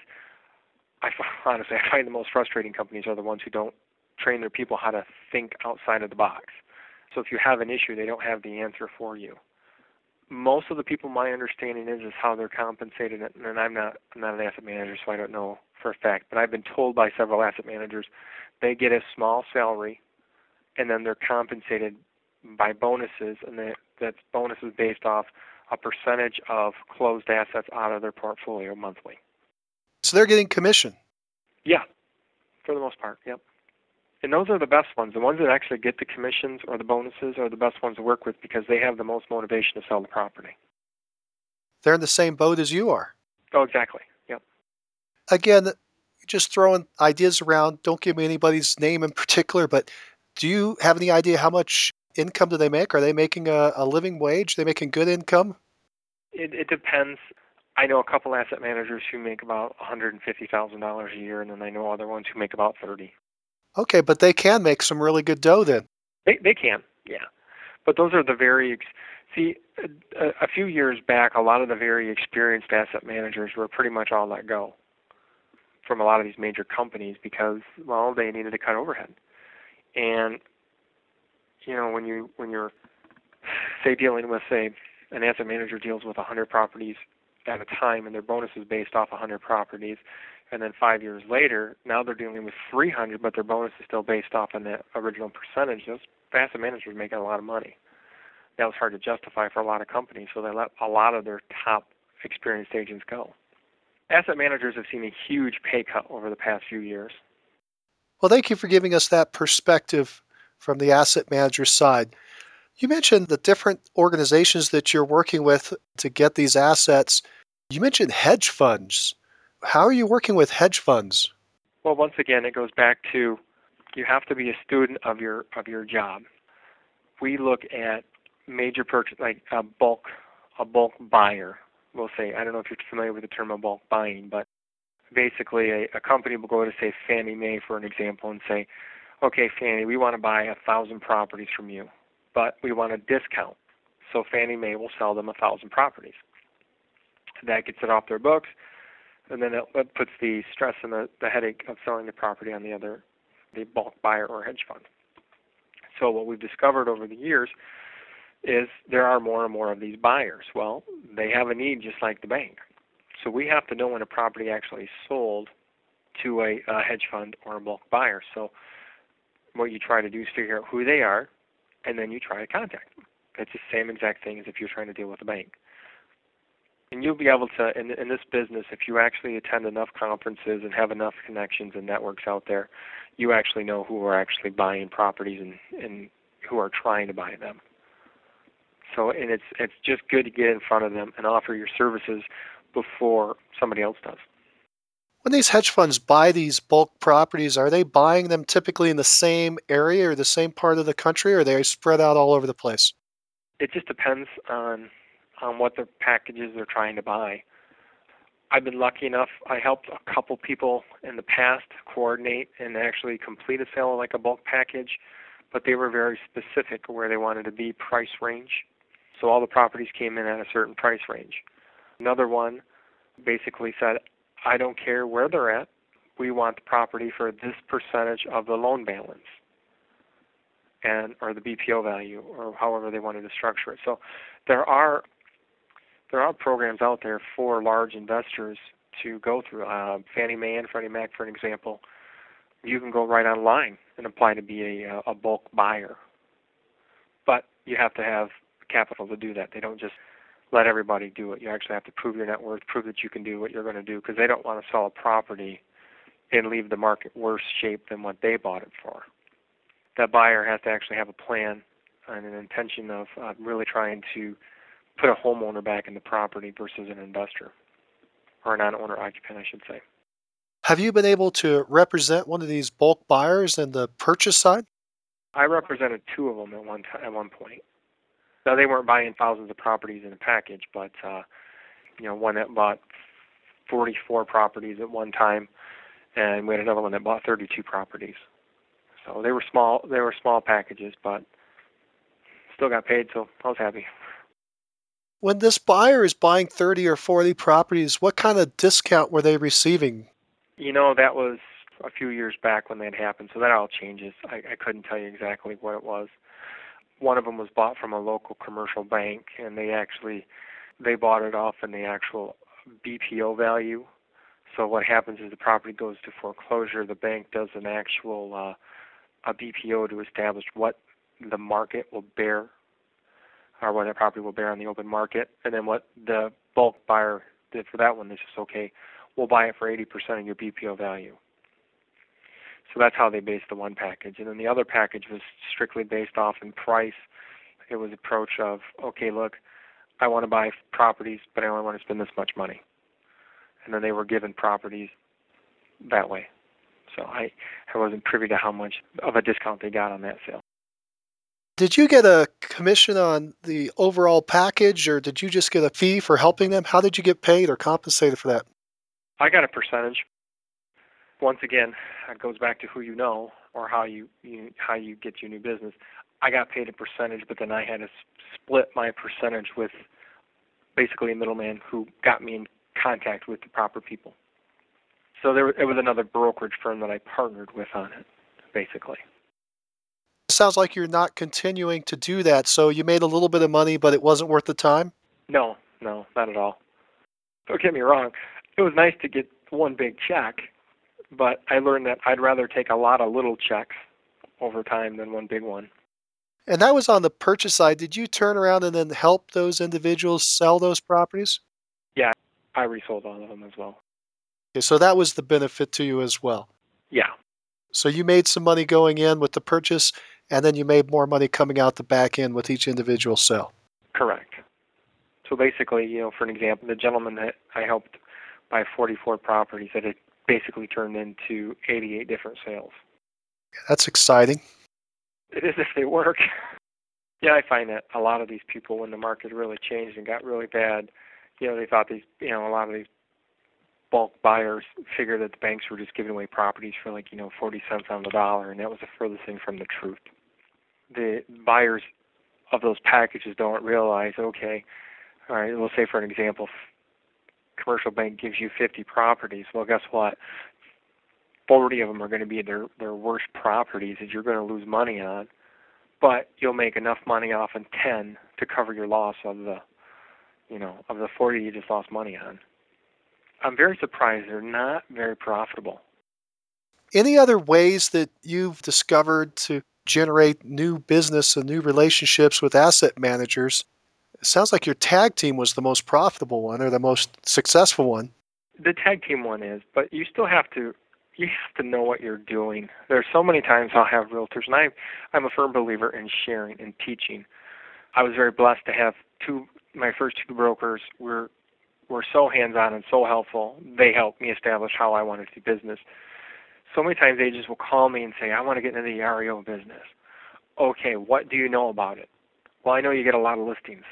S3: I honestly, I find the most frustrating companies are the ones who don't train their people how to think outside of the box. So if you have an issue, they don't have the answer for you. Most of the people, my understanding is, is how they're compensated, and I'm not, I'm not an asset manager, so I don't know for a fact, but I've been told by several asset managers they get a small salary, and then they're compensated by bonuses, and that that's bonuses based off a percentage of closed assets out of their portfolio monthly.
S2: So they're getting commission.
S3: Yeah, for the most part, yep. And those are the best ones. The ones that actually get the commissions or the bonuses are the best ones to work with because they have the most motivation to sell the property.
S2: They're in the same boat as you are.
S3: Oh, exactly, yep.
S2: Again, just throwing ideas around. Don't give me anybody's name in particular, but do you have any idea how much income do they make? Are they making a, a living wage? Are they making good income?
S3: It, it depends. I know a couple asset managers who make about one hundred fifty thousand dollars a year, and then I know other ones who make about thirty thousand dollars.
S2: Okay, but they can make some really good dough then.
S3: They they can, yeah. But those are the very, ex- see, a, a few years back, a lot of the very experienced asset managers were pretty much all let go from a lot of these major companies because, well, they needed to cut overhead. And, you know, when, you, when you're, say, dealing with, say, an asset manager deals with one hundred properties at a time and their bonus is based off one hundred properties, and then five years later, now they're dealing with three hundred, but their bonus is still based off on the original percentage. Those asset managers are making a lot of money. That was hard to justify for a lot of companies, so they let a lot of their top experienced agents go. Asset managers have seen a huge pay cut over the past few years.
S2: Well, thank you for giving us that perspective from the asset manager side. You mentioned the different organizations that you're working with to get these assets. You mentioned hedge funds. How are you working with hedge funds?
S3: Well, once again, it goes back to you have to be a student of your of your job. We look at major purchase, like a bulk a bulk buyer. We'll say, I don't know if you're familiar with the term of bulk buying, but basically a, a company will go to, say, Fannie Mae, for an example, and say, okay, Fannie, we want to buy a thousand properties from you, but we want a discount. So Fannie Mae will sell them a thousand properties. That gets it off their books, and then it, it puts the stress and the, the headache of selling the property on the other, the bulk buyer or hedge fund. So what we've discovered over the years is there are more and more of these buyers. Well, they have a need just like the bank. So we have to know when a property actually sold to a, a hedge fund or a bulk buyer. So what you try to do is figure out who they are, and then you try to contact them. It's the same exact thing as if you're trying to deal with a bank. And you'll be able to, in, in this business, if you actually attend enough conferences and have enough connections and networks out there, you actually know who are actually buying properties and, and who are trying to buy them. So, and it's it's just good to get in front of them and offer your services before somebody else does.
S2: When these hedge funds buy these bulk properties, are they buying them typically in the same area or the same part of the country, or are they spread out all over the place?
S3: It just depends on on what the packages they're trying to buy. I've been lucky enough, I helped a couple people in the past coordinate and actually complete a sale like a bulk package, but they were very specific where they wanted to be price range. So all the properties came in at a certain price range. Another one basically said, I don't care where they're at, we want the property for this percentage of the loan balance and or the B P O value or however they wanted to structure it. So there are there are programs out there for large investors to go through. Uh, Fannie Mae and Freddie Mac, for an example, you can go right online and apply to be a, a bulk buyer. you have to have capital to do that. They don't just let everybody do it. You actually have to prove your net worth, prove that you can do what you're going to do, because they don't want to sell a property and leave the market worse shape than what they bought it for. That buyer has to actually have a plan and an intention of uh, really trying to put a homeowner back in the property versus an investor, or a non-owner occupant, I should say.
S2: Have you been able to represent one of these bulk buyers in the purchase side?
S3: I represented two of them at one time, at one point. Now, they weren't buying thousands of properties in a package, but uh, you know, one that bought forty-four properties at one time, and we had another one that bought thirty-two properties. So they were small. They were small packages, but still got paid, so I was happy.
S2: When this buyer is buying thirty or forty properties, what kind of discount were they receiving?
S3: You know, that was a few years back when that happened, so that all changes. I, I couldn't tell you exactly what it was. One of them was bought from a local commercial bank, and they actually they bought it off in the actual B P O value. So what happens is the property goes to foreclosure. The bank does an actual uh, a B P O to establish what the market will bear, or what that property will bear on the open market, and then what the bulk buyer did for that one is just, okay, we'll buy it for eighty percent of your B P O value. So that's how they based the one package. And then the other package was strictly based off in price. It was approach of, okay, look, I want to buy properties, but I only want to spend this much money. And then they were given properties that way. So I, I wasn't privy to how much of a discount they got on that sale.
S2: Did you get a commission on the overall package, or did you just get a fee for helping them? How did you get paid or compensated for that?
S3: I got a percentage. Once again, it goes back to who you know or how you, you how you get your new business. I got paid a percentage, but then I had to s- split my percentage with basically a middleman who got me in contact with the proper people. So there, it was another brokerage firm that I partnered with on it, basically.
S2: It sounds like you're not continuing to do that, so you made a little bit of money, but it wasn't worth the time?
S3: No, no, not at all. Don't get me wrong. It was nice to get one big check, but I learned that I'd rather take a lot of little checks over time than one big one.
S2: And that was on the purchase side. Did you turn around and then help those individuals sell those properties?
S3: Yeah, I resold all of them as well.
S2: Okay, so that was the benefit to you as well.
S3: Yeah,
S2: So you made some money going in with the purchase, and then you made more money coming out the back end with each individual sale.
S3: correct. So basically, you know, for an example, the gentleman that I helped buy forty-four properties, that it basically turned into eighty-eight different sales.
S2: That's exciting.
S3: It is if they work. Yeah, I find that a lot of these people, when the market really changed and got really bad, you know, they thought these, you know, a lot of these bulk buyers figured that the banks were just giving away properties for like, you know, forty cents on the dollar, and that was the furthest thing from the truth. The buyers of those packages don't realize, okay, all right, we'll say for an example, commercial bank gives you fifty properties. Well, guess what? forty of them are going to be their, their worst properties that you're going to lose money on, but you'll make enough money off in ten to cover your loss of the, you know, of the forty you just lost money on. I'm very surprised they're not very profitable.
S2: Any other ways that you've discovered to generate new business and new relationships with asset managers? It sounds like your tag team was the most profitable one or the most successful one.
S3: The tag team one is, but you still have to you have to know what you're doing. There's so many times I'll have realtors, and I, I'm a firm believer in sharing and teaching. I was very blessed to have two, my first two brokers were were so hands-on and so helpful. They helped me establish how I wanted to do business. So many times agents will call me and say, I want to get into the R E O business. Okay, what do you know about it? Well, I know you get a lot of listings.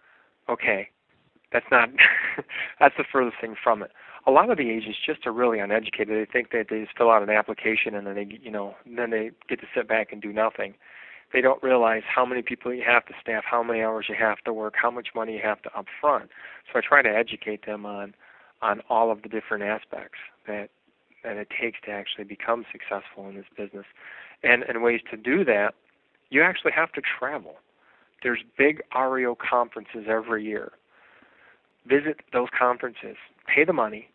S3: Okay, that's not, that's the furthest thing from it. A lot of the agents just are really uneducated. They think that they just fill out an application and then they, you know, then they get to sit back and do nothing. They don't realize how many people you have to staff, how many hours you have to work, how much money you have to upfront. So I try to educate them on, on all of the different aspects that that it takes to actually become successful in this business. And, and ways to do that, you actually have to travel. There's big R E O conferences every year. Visit those conferences. Pay the money.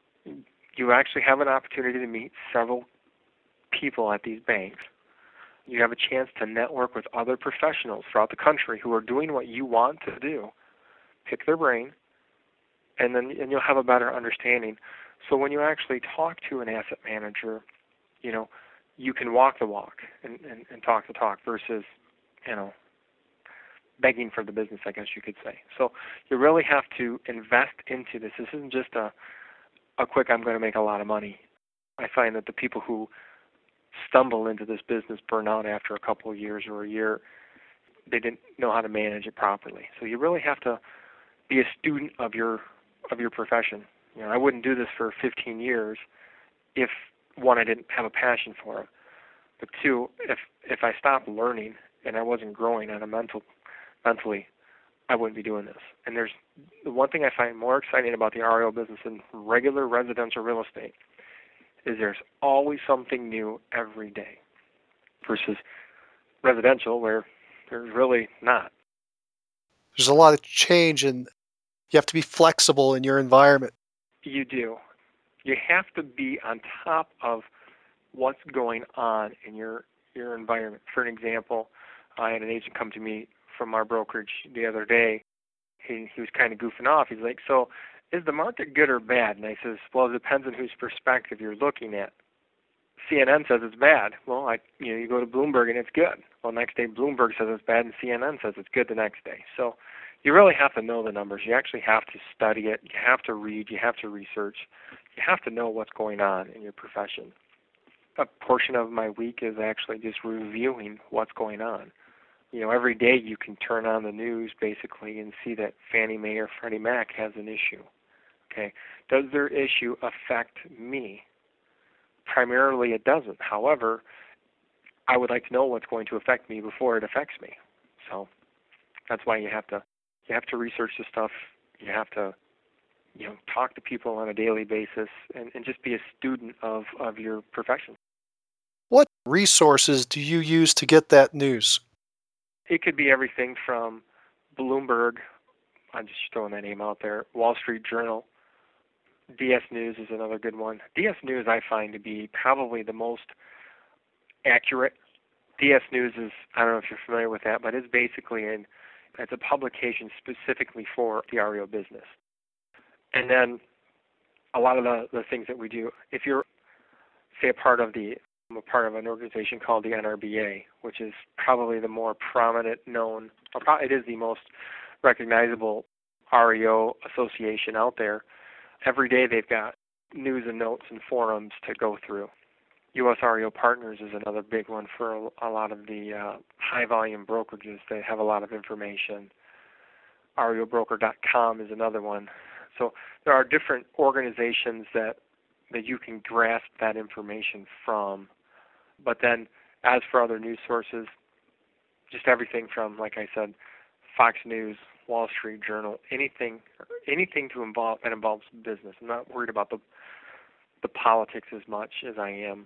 S3: You actually have an opportunity to meet several people at these banks. You have a chance to network with other professionals throughout the country who are doing what you want to do. Pick their brain, and then and you'll have a better understanding. So when you actually talk to an asset manager, you know, you can walk the walk and, and, and talk the talk versus, you know, begging for the business, I guess you could say. So you really have to invest into this. This isn't just a, a quick, I'm going to make a lot of money. I find that the people who stumble into this business burn out after a couple of years or a year. They didn't know how to manage it properly. So you really have to be a student of your of your profession. You know, I wouldn't do this for fifteen years if, one, I didn't have a passion for it, but two, if if I stopped learning and I wasn't growing on a mental mentally, I wouldn't be doing this. And there's the one thing I find more exciting about the R E O business than regular residential real estate is there's always something new every day versus residential where there's really not.
S2: There's a lot of change, and you have to be flexible in your environment.
S3: You do. You have to be on top of what's going on in your your environment. For an example, I had an agent come to me from our brokerage the other day. He he was kind of goofing off. He's like, "So, is the market good or bad?" And I says, "Well, it depends on whose perspective you're looking at. C N N says it's bad. Well, I you know you go to Bloomberg and it's good. Well, next day Bloomberg says it's bad and C N N says it's good the next day. So you really have to know the numbers. You actually have to study it. You have to read. You have to research. You have to know what's going on in your profession. A portion of my week is actually just reviewing what's going on. You know, every day you can turn on the news basically and see that Fannie Mae or Freddie Mac has an issue. Okay, does their issue affect me? Primarily, it doesn't. However, I would like to know what's going to affect me before it affects me. So that's why you have to you have to research the stuff. You have to you know talk to people on a daily basis and, and just be a student of, of your profession.
S2: What resources do you use to get that news?
S3: It could be everything from Bloomberg, I'm just throwing that name out there, Wall Street Journal. D S News is another good one. D S News I find to be probably the most accurate. D S News is, I don't know if you're familiar with that, but it's basically an, it's a publication specifically for the R E O business. And then a lot of the, the things that we do, if you're, say, a part of the, I'm a part of an organization called the N R B A, which is probably the more prominent known, or probably it is the most recognizable R E O association out there. Every day they've got news and notes and forums to go through. U S R E O Partners is another big one for a, a lot of the uh, high-volume brokerages. They have a lot of information. R E O broker dot com is another one. So there are different organizations that, that you can grasp that information from. But then as for other news sources, just everything from, like I said, Fox News, Wall Street Journal, anything anything to involve that involves business. I'm not worried about the the politics as much as I am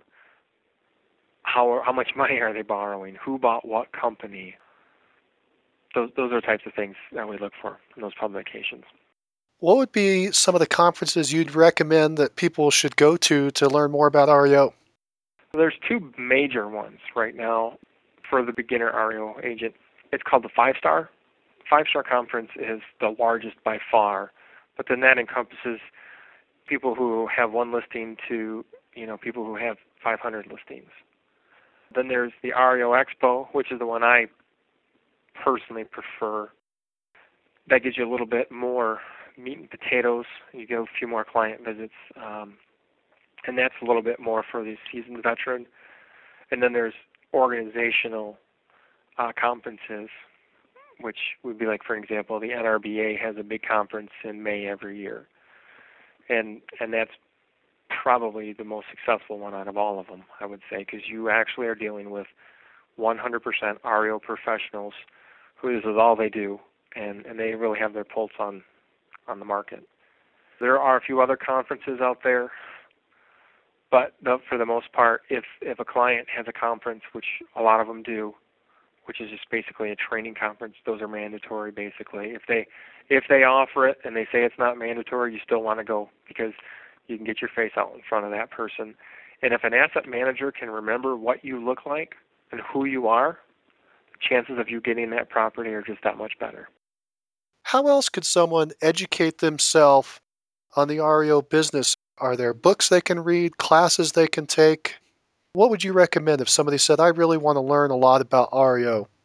S3: how how much money are they borrowing, who bought what company. Those those are the types of things that we look for in those publications.
S2: What would be some of the conferences you'd recommend that people should go to to learn more about R E O?
S3: There's two major ones right now for the beginner R E O agent. It's called the Five Star. Five Star Conference is the largest by far, but then that encompasses people who have one listing to, you know, people who have five hundred listings. Then there's the R E O Expo, which is the one I personally prefer. That gives you a little bit more meat and potatoes. You get a few more client visits, um, and that's a little bit more for the seasoned veteran. And then there's organizational uh, conferences, which would be like, for example, the N R B A has a big conference in May every year. And and that's probably the most successful one out of all of them, I would say, because you actually are dealing with one hundred percent R E O professionals who this is all they do, and, and they really have their pulse on, on the market. There are a few other conferences out there, but the, for the most part, if, if a client has a conference, which a lot of them do, which is just basically a training conference, those are mandatory basically. If they if they offer it and they say it's not mandatory, you still want to go because you can get your face out in front of that person. And if an asset manager can remember what you look like, and who you are, the chances of you getting that property are just that much better.
S2: How else could someone educate themselves on the R E O business? Are there books they can read, classes they can take? What would you recommend if somebody said, I really want to learn a lot about R E O?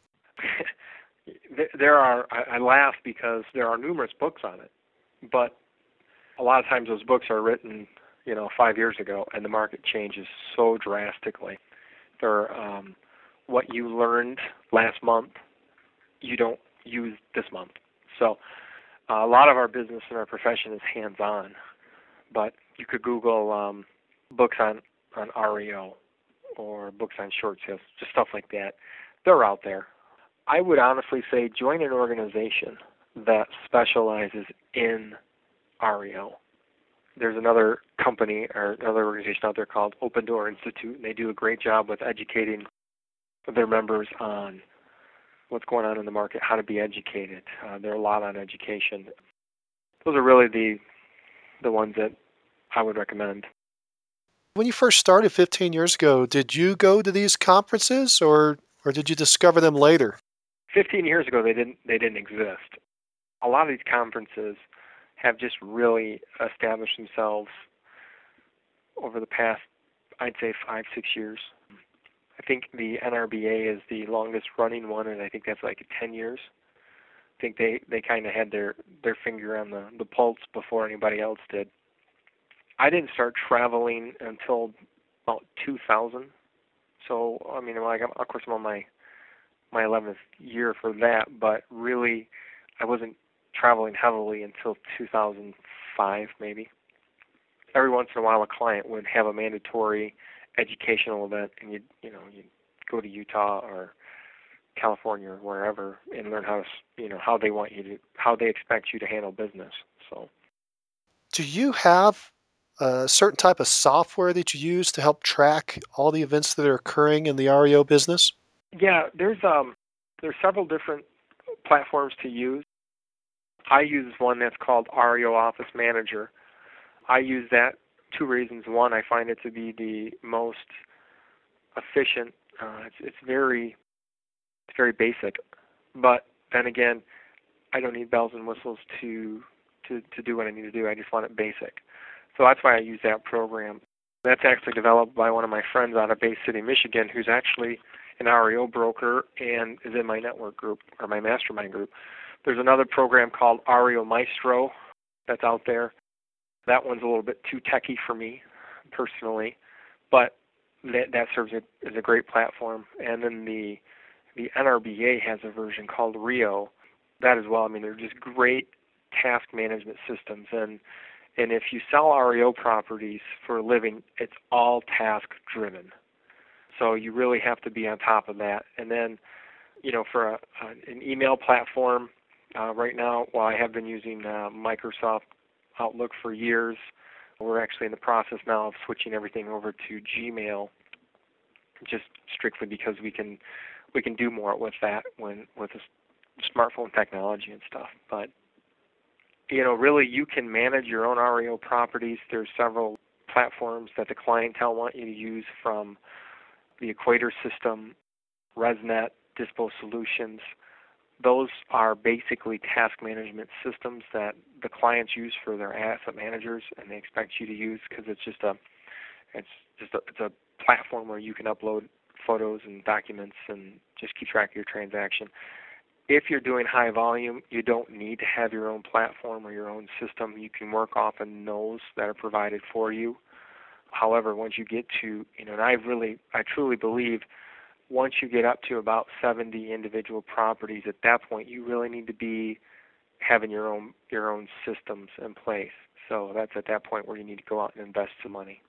S3: There are, I laugh because there are numerous books on it, but a lot of times those books are written, you know, five years ago, and the market changes so drastically. They're, um, what you learned last month, you don't use this month. So uh, a lot of our business and our profession is hands-on, but you could Google um, books on, on R E O or books on short sales, just stuff like that. They're out there. I would honestly say join an organization that specializes in R E O. There's another company or another organization out there called Open Door Institute, and they do a great job with educating their members on what's going on in the market, how to be educated. Uh, they're a lot on education. Those are really the the ones that I would recommend.
S2: When you first started fifteen years ago, did you go to these conferences or or did you discover them later?
S3: Fifteen years ago, they didn't they didn't exist. A lot of these conferences have just really established themselves over the past, I'd say, five, six years. I think the N R B A is the longest running one, and I think that's like ten years. I think they, they kind of had their, their finger on the, the pulse before anybody else did. I didn't start traveling until about two thousand. So, I mean, like, of course, I'm on my, my eleventh year for that, but really I wasn't traveling heavily until two thousand five, maybe. Every once in a while, a client would have a mandatory educational event, and you'd, you know, you'd go to Utah or California or wherever and learn how to, you know, how they want you to, how they expect you to handle business. So,
S2: do you have a certain type of software that you use to help track all the events that are occurring in the R E O business?
S3: Yeah, there's um, there's several different platforms to use. I use one that's called R E O Office Manager. I use that two reasons. One, I find it to be the most efficient. Uh, it's, it's very, it's very basic. But then again, I don't need bells and whistles to, to, to do what I need to do. I just want it basic. So that's why I use that program. That's actually developed by one of my friends out of Bay City, Michigan, who's actually an R E O broker and is in my network group or my mastermind group. There's another program called R E O Maestro that's out there. That one's a little bit too techy for me personally, but that, that serves as a great platform. And then the the N R B A has a version called R E O. That as well. I mean, they're just great task management systems. And and if you sell R E O properties for a living, it's all task driven. So you really have to be on top of that. And then, you know, for a, an email platform, uh, right now, while I have been using uh, Microsoft Outlook for years, we're actually in the process now of switching everything over to Gmail, just strictly because we can we can do more with that when with the smartphone technology and stuff. But you know, really, you can manage your own R E O properties. There's several platforms that the clientele want you to use, from the Equator system, ResNet, Dispo Solutions. Those are basically task management systems that the clients use for their asset managers, and they expect you to use because it's just a, it's just a, it's a platform where you can upload photos and documents and just keep track of your transaction. If you're doing high volume, you don't need to have your own platform or your own system. You can work off of those that are provided for you. However, once you get to, you know, and I really, I truly believe once you get up to about seventy individual properties, at that point you really need to be having your own your own systems in place. So that's at that point where you need to go out and invest some money.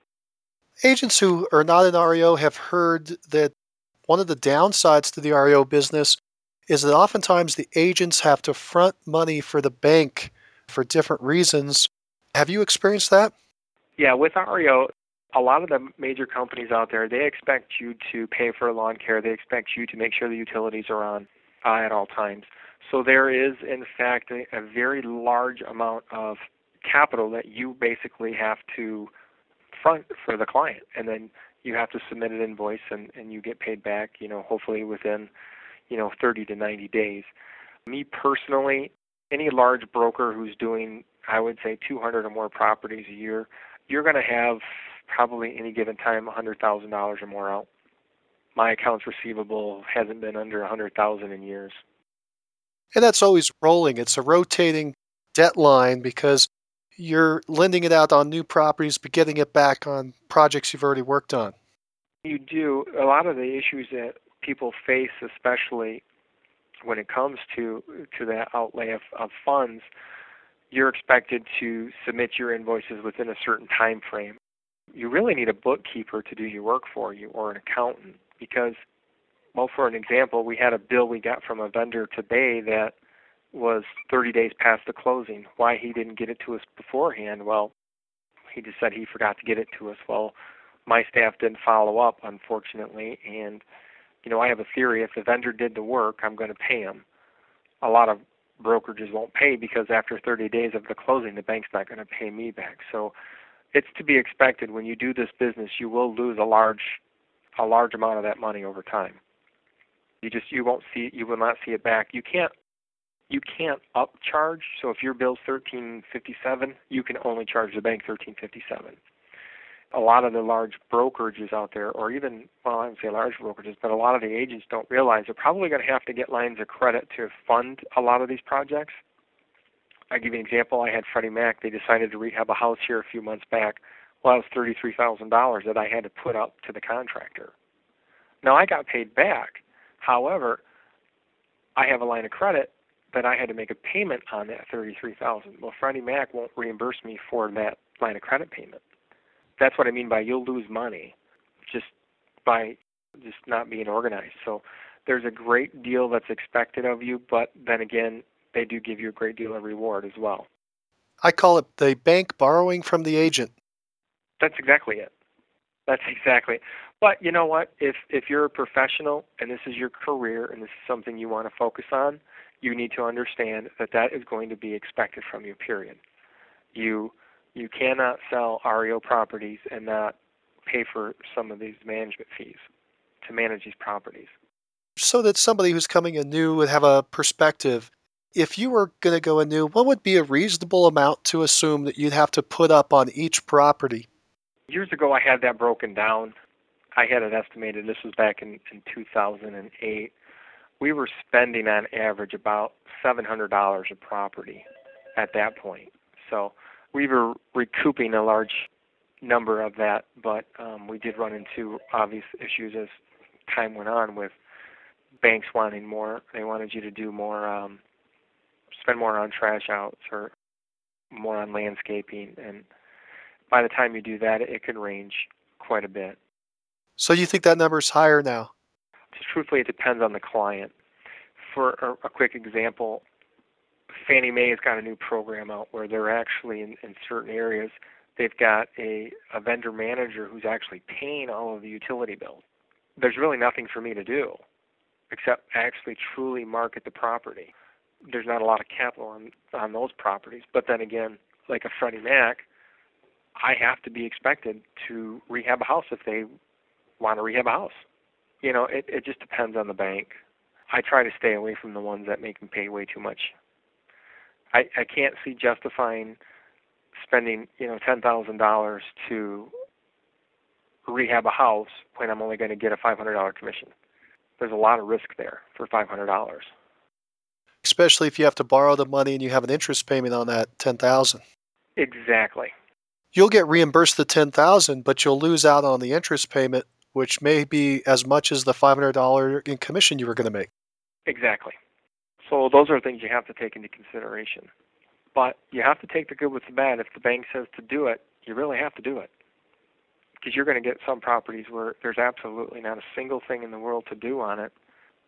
S2: Agents who are not in R E O have heard that one of the downsides to the R E O business is that oftentimes the agents have to front money for the bank for different reasons. Have you experienced that?
S3: Yeah, with R E O, a lot of the major companies out there, they expect you to pay for lawn care. They expect you to make sure the utilities are on uh, at all times. So there is, in fact, a, a very large amount of capital that you basically have to front for the client. And then you have to submit an invoice and, and you get paid back, you know, hopefully within, you know, thirty to ninety days. Me personally, any large broker who's doing, I would say, two hundred or more properties a year, you're going to have probably any given time one hundred thousand dollars or more out. My accounts receivable hasn't been under one hundred thousand dollars in years.
S2: And that's always rolling. It's a rotating debt line because you're lending it out on new properties, but getting it back on projects you've already worked on.
S3: You do. A lot of the issues that people face, especially when it comes to to that outlay of, of funds, you're expected to submit your invoices within a certain time frame. You really need a bookkeeper to do your work for you, or an accountant, because, well, for an example, we had a bill we got from a vendor today that was thirty days past the closing. Why he didn't get it to us beforehand? Well, he just said he forgot to get it to us. Well, my staff didn't follow up, unfortunately, and you know, I have a theory, if the vendor did the work, I'm going to pay him. A lot of brokerages won't pay because after thirty days of the closing, the bank's not going to pay me back. So it's to be expected when you do this business, you will lose a large a large amount of that money over time. You just you won't see you will not see it back. You can't you can't upcharge. So if your bill's thirteen fifty-seven, you can only charge the bank thirteen fifty-seven. A lot of the large brokerages out there, or even, well, I would say large brokerages, but a lot of the agents don't realize they're probably going to have to get lines of credit to fund a lot of these projects. I'll give you an example. I had Freddie Mac. They decided to rehab a house here a few months back. Well, it was thirty-three thousand dollars that I had to put up to the contractor. Now, I got paid back. However, I have a line of credit that I had to make a payment on that thirty-three thousand dollars. Well, Freddie Mac won't reimburse me for that line of credit payment. That's what I mean by you'll lose money just by just not being organized. So there's a great deal that's expected of you, but then again, they do give you a great deal of reward as well.
S2: I call it the bank borrowing from the agent.
S3: That's exactly it. That's exactly it. But you know what? If if you're a professional and this is your career and this is something you want to focus on, you need to understand that that is going to be expected from you, period. You You cannot sell R E O properties and not pay for some of these management fees to manage these properties.
S2: So that somebody who's coming in new would have a perspective. If you were going to go anew, what would be a reasonable amount to assume that you'd have to put up on each property?
S3: Years ago, I had that broken down. I had it estimated, this was back in, in two thousand eight. We were spending on average about seven hundred dollars a property at that point. So we were recouping a large number of that, but um, we did run into obvious issues as time went on with banks wanting more. They wanted you to do more, um, spend more on trash outs or more on landscaping, and by the time you do that, it can range quite a bit.
S2: So you think that number's higher now?
S3: Just truthfully, it depends on the client. For a, a quick example, Fannie Mae has got a new program out where they're actually in, in certain areas, they've got a, a vendor manager who's actually paying all of the utility bills. There's really nothing for me to do except actually truly market the property. There's not a lot of capital on, on those properties. But then again, like a Freddie Mac, I have to be expected to rehab a house if they want to rehab a house. You know, it, it just depends on the bank. I try to stay away from the ones that make me pay way too much. I, I can't see justifying spending, you know, ten thousand dollars to rehab a house when I'm only going to get a five hundred dollars commission. There's a lot of risk there for five hundred dollars.
S2: Especially if you have to borrow the money and you have an interest payment on that ten thousand dollars.
S3: Exactly.
S2: You'll get reimbursed the ten thousand dollars, but you'll lose out on the interest payment, which may be as much as the five hundred dollars in commission you were going to make.
S3: Exactly. So those are things you have to take into consideration. But you have to take the good with the bad. If the bank says to do it, you really have to do it. Because you're going to get some properties where there's absolutely not a single thing in the world to do on it,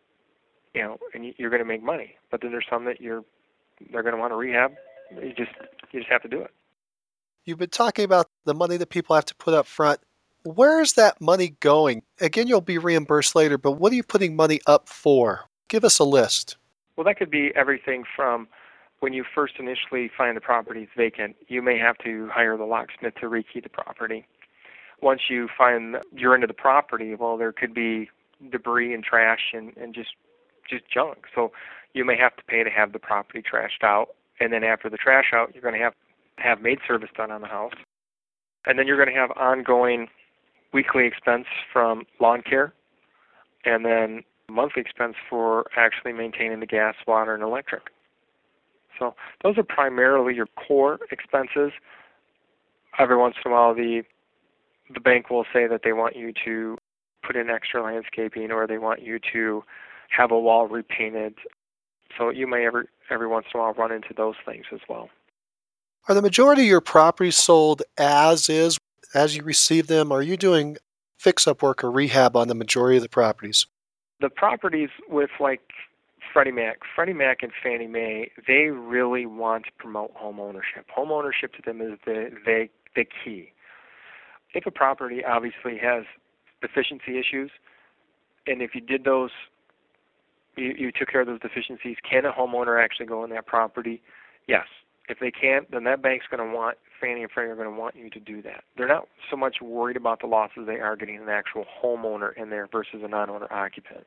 S3: you know, and you're going to make money. But then there's some that you're they're going to want to rehab. You just you just have to do it.
S2: You've been talking about the money that people have to put up front. Where is that money going? Again, you'll be reimbursed later, but what are you putting money up for? Give us a list.
S3: Well, that could be everything from when you first initially find the property is vacant, you may have to hire the locksmith to rekey the property. once you find you're into the property, well, there could be debris and trash and, and just just junk. So you may have to pay to have the property trashed out. And then after the trash out, you're going to have have maid service done on the house. And then you're going to have ongoing weekly expense from lawn care, and then monthly expense for actually maintaining the gas, water, and electric. So those are primarily your core expenses. Every once in a while, the the bank will say that they want you to put in extra landscaping, or they want you to have a wall repainted. So you may every every once in a while run into those things as well.
S2: Are the majority of your properties sold as is, as you receive them? Or are you doing fix-up work or rehab on the majority of the properties?
S3: The properties with like Freddie Mac, Freddie Mac and Fannie Mae, they really want to promote home ownership. Home ownership to them is the, the, the key. If a property obviously has deficiency issues, and if you did those, you, you took care of those deficiencies, can a homeowner actually go in that property? Yes. If they can't, then that bank's going to want, Fannie and Freddie are going to want you to do that. They're not so much worried about the losses, they are getting an actual homeowner in there versus a non-owner occupant.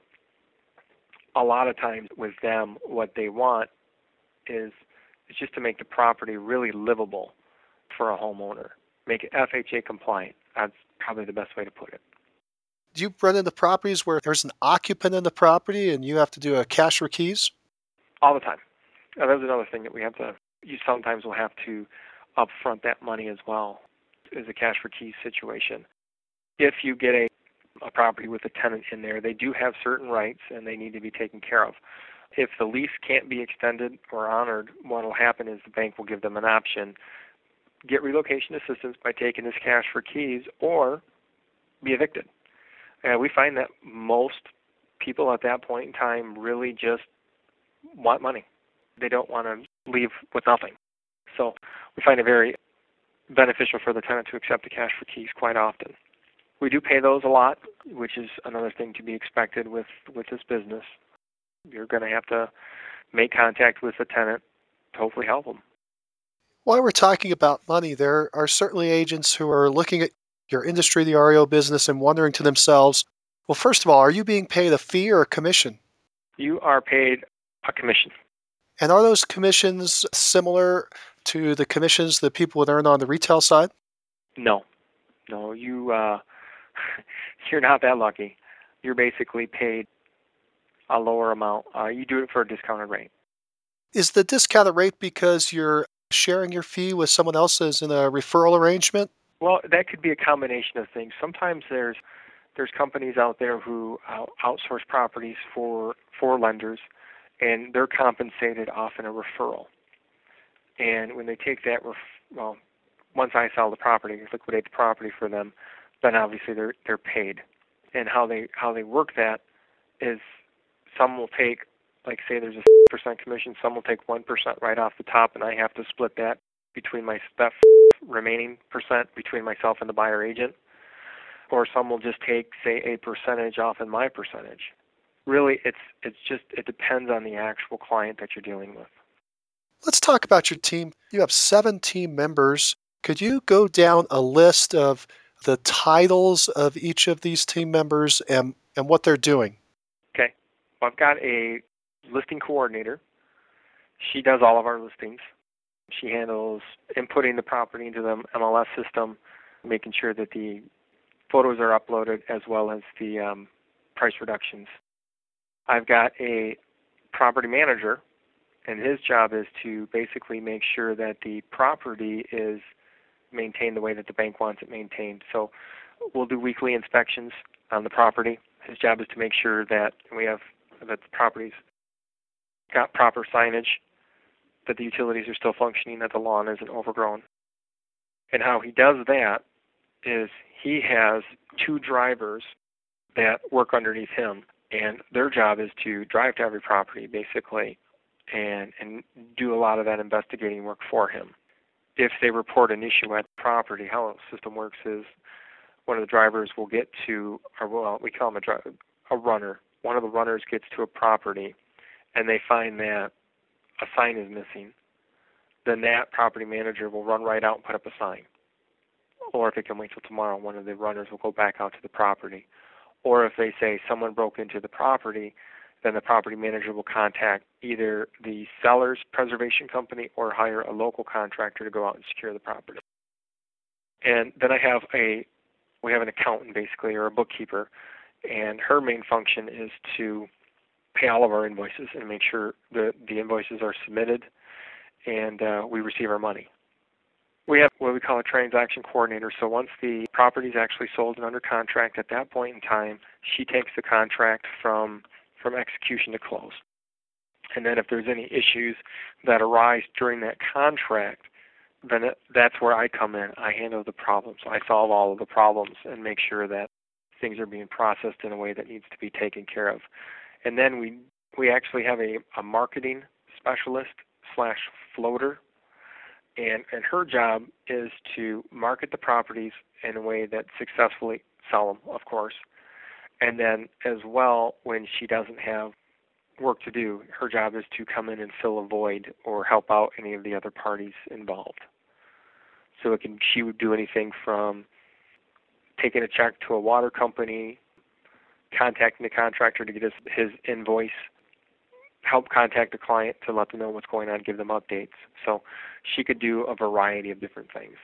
S3: A lot of times with them, what they want is, is just to make the property really livable for a homeowner. Make it F H A compliant. That's probably the best way to put it.
S2: Do you run into properties where there's an occupant in the property and you have to do a cash for keys?
S3: All the time. Now, that's another thing that we have to, you sometimes will have to upfront that money as well, as a cash for keys situation. If you get a, a property with a tenant in there, they do have certain rights and they need to be taken care of. If the lease can't be extended or honored, what will happen is the bank will give them an option. Get relocation assistance by taking this cash for keys, or be evicted. And we find that most people at that point in time really just want money. They don't want to leave with nothing. So we find it very beneficial for the tenant to accept the cash for keys quite often. We do pay those a lot, which is another thing to be expected with, with this business. You're going to have to make contact with the tenant to hopefully help them.
S2: While we're talking about money, there are certainly agents who are looking at your industry, the R E O business, and wondering to themselves, well, first of all, are you being paid a fee or a commission?
S3: You are paid a commission.
S2: And are those commissions similar to the commissions that people would earn on the retail side?
S3: No. No, you, uh, you're not that lucky. You're basically paid a lower amount. Uh, you do it for a discounted rate.
S2: Is the discounted rate because you're sharing your fee with someone else as in a referral arrangement?
S3: Well, that could be a combination of things. Sometimes there's there's companies out there who uh, outsource properties for for lenders, and they're compensated off in a referral. And when they take that, ref- well, once I sell the property, liquidate the property for them, then obviously they're they're paid. And how they how they work that is, some will take, like say there's a percent commission, some will take one percent right off the top, and I have to split that between my that remaining percent between myself and the buyer agent. Or some will just take, say, a percentage off in my percentage. Really, it's it's just, it depends on the actual client that you're dealing with.
S2: Let's talk about your team. You have seven team members. Could you go down a list of the titles of each of these team members and, and what they're doing?
S3: Okay. Well, I've got a listing coordinator. She does all of our listings. She handles inputting the property into the M L S system, making sure that the photos are uploaded, as well as the um, price reductions. I've got a property manager, and his job is to basically make sure that the property is maintained the way that the bank wants it maintained. So we'll do weekly inspections on the property. His job is to make sure that we have that the property's got proper signage, that the utilities are still functioning, that the lawn isn't overgrown. And how he does that is he has two drivers that work underneath him, and their job is to drive to every property, basically, and, and do a lot of that investigating work for him. If they report an issue at the property, how the system works is one of the drivers will get to, or well, we call him a, dri- a runner. One of the runners gets to a property, and they find that a sign is missing. Then that property manager will run right out and put up a sign. or if it can wait till tomorrow, one of the runners will go back out to the property. Or if they say someone broke into the property, then the property manager will contact either the seller's preservation company or hire a local contractor to go out and secure the property. And then I have a, we have an accountant basically, or a bookkeeper, and her main function is to pay all of our invoices and make sure the, the invoices are submitted and uh, we receive our money. We have what we call a transaction coordinator. So once the property is actually sold and under contract, at that point in time, she takes the contract from from execution to close. And then if there's any issues that arise during that contract, then it, that's where I come in. I handle the problems. I solve all of the problems and make sure that things are being processed in a way that needs to be taken care of. And then we we actually have a, a marketing specialist slash floater. And, and her job is to market the properties in a way that successfully sell them, of course. And then as well, when she doesn't have work to do, her job is to come in and fill a void or help out any of the other parties involved. So it can, she would do anything from taking a check to a water company, contacting the contractor to get his, his invoice, help contact the client to let them know what's going on, give them updates. So she could do a variety of different things.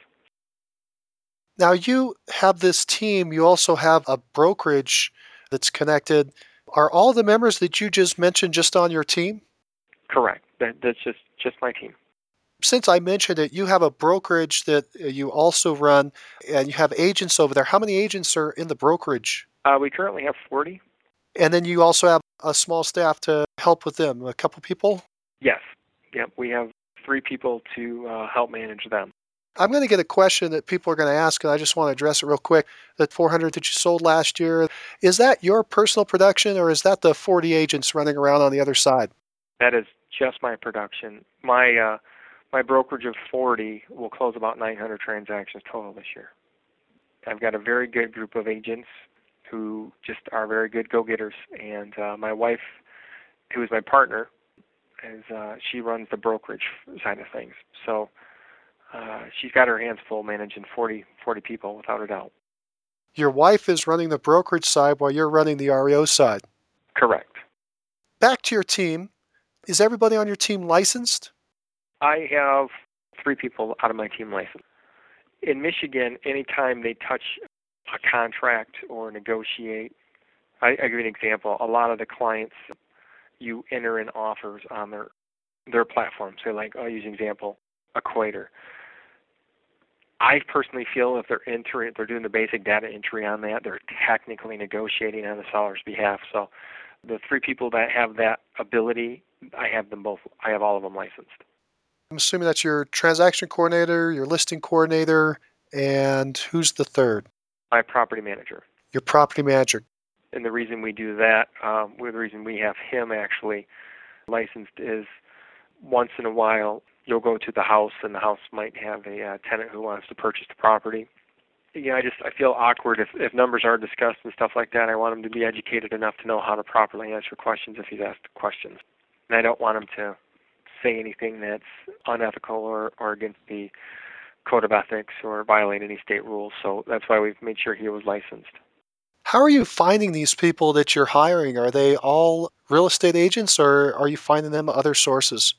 S2: Now you have this team, you also have a brokerage that's connected. Are all the members that you just mentioned just on your team?
S3: Correct. That, that's just, just my team.
S2: Since I mentioned it, you have a brokerage that you also run, and you have agents over there. How many agents are in the brokerage?
S3: Uh, we currently have forty.
S2: And then you also have a small staff to help with them, a couple people?
S3: Yes. Yep. We have three people to uh, help manage them.
S2: I'm going to get a question that people are going to ask, and I just want to address it real quick. The four hundred that you sold last year, is that your personal production, or is that the forty agents running around on the other side?
S3: That is just my production. My uh, my brokerage of forty will close about nine hundred transactions total this year. I've got a very good group of agents who just are very good go-getters, and uh, my wife, who is my partner, is uh, she runs the brokerage side of things. So uh, she's got her hands full managing forty, forty people without a doubt.
S2: Your wife is running the brokerage side while you're running the R E O side.
S3: Correct.
S2: Back to your team. Is everybody on your team licensed? I
S3: have three people out of my team licensed. In Michigan, anytime they touch a contract or negotiate, I, I give you an example. A lot of the clients, you enter in offers on their their platform. So like, I'll use an example, Equator. I personally feel if they're entering, they're doing the basic data entry on that, they're technically negotiating on the seller's behalf. So the three people that have that ability, I have them both. I have all of them licensed.
S2: I'm assuming that's your transaction coordinator, your listing coordinator, and who's the third?
S3: My property manager.
S2: Your property manager.
S3: And the reason we do that, um, the reason we have him actually licensed is once in a while you'll go to the house and the house might have a uh, tenant who wants to purchase the property. Yeah, I just I feel awkward if, if numbers are discussed and stuff like that. I want him to be educated enough to know how to properly answer questions if he's asked questions. And I don't want him to say anything that's unethical or, or against the code of ethics or violate any state rules. So that's why we've made sure he was licensed.
S2: How are you finding these people that you're hiring? Are they all real estate agents, or are you finding them other sources?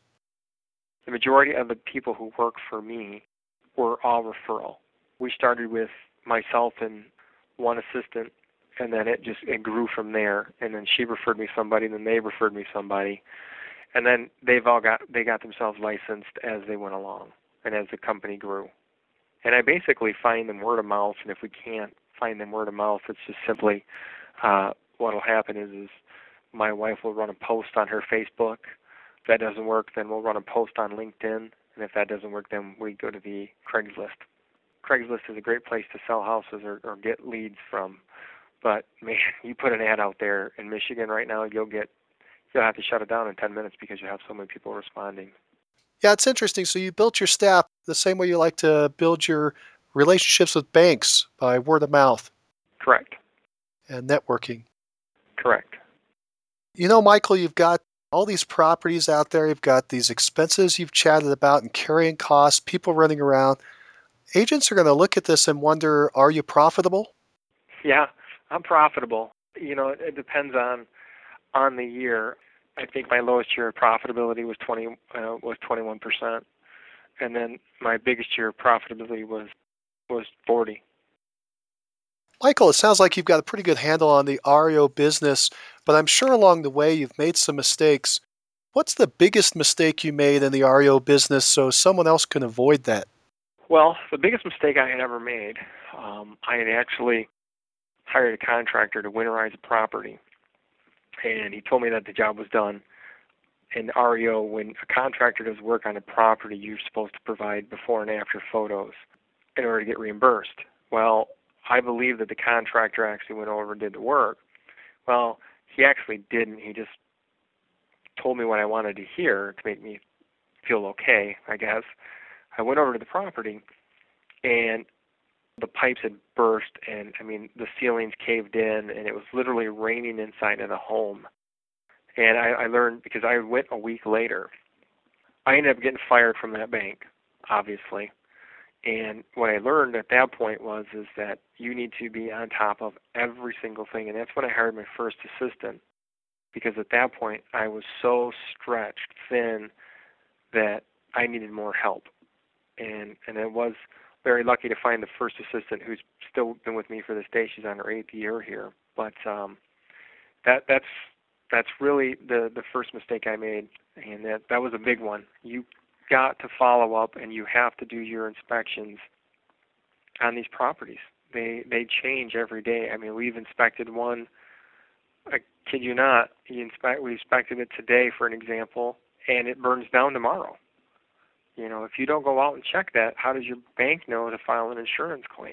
S3: The majority of the people who work for me were all referral. We started with myself and one assistant, and then it just it grew from there. And then she referred me somebody, and then they referred me somebody, and then they've all got they got themselves licensed as they went along and as the company grew. And I basically find them word of mouth, and if we can't find them word of mouth, it's just simply uh, what will happen is, is my wife will run a post on her Facebook. If that doesn't work, then we'll run a post on LinkedIn, and if that doesn't work, then we go to the Craigslist. Craigslist is a great place to sell houses or, or get leads from, but man, you put an ad out there in Michigan right now, you'll get you'll have to shut it down in ten minutes because you have so many people responding.
S2: Yeah, it's interesting. So you built your staff the same way you like to build your relationships with banks, by word of mouth.
S3: Correct.
S2: And networking.
S3: Correct.
S2: You know, Michael, you've got all these properties out there. You've got these expenses you've chatted about and carrying costs, people running around. Agents are going to look at this and wonder, are you profitable?
S3: Yeah, I'm profitable. You know, it, it depends on on the year. I think my lowest year of profitability was twenty uh, was twenty-one percent, and then my biggest year of profitability was was forty.
S2: Michael, it sounds like you've got a pretty good handle on the R E O business, but I'm sure along the way you've made some mistakes. What's the biggest mistake you made in the R E O business so someone else can avoid that?
S3: Well, the biggest mistake I had ever made, um, I had actually hired a contractor to winterize a property, and he told me that the job was done. In R E O, when a contractor does work on a property, you're supposed to provide before and after photos in order to get reimbursed. Well, I believe that the contractor actually went over and did the work. Well, he actually didn't. He just told me what I wanted to hear to make me feel okay, I guess. I went over to the property, and the pipes had burst, and I mean, the ceilings caved in, and it was literally raining inside of the home. And I, I learned, because I went a week later, I ended up getting fired from that bank, obviously. And what I learned at that point was is that you need to be on top of every single thing. And that's when I hired my first assistant, because at that point I was so stretched thin that I needed more help. And and I was very lucky to find the first assistant who's still been with me for this day. She's on her eighth year here. But um, that that's that's really the, the first mistake I made, and that, that was a big one. You got to follow up, and you have to do your inspections on these properties. They they change every day. I mean, we've inspected one, I kid you not, you inspect, we inspected it today, for an example, and it burns down tomorrow. You know, if you don't go out and check that, how does your bank know to file an insurance claim?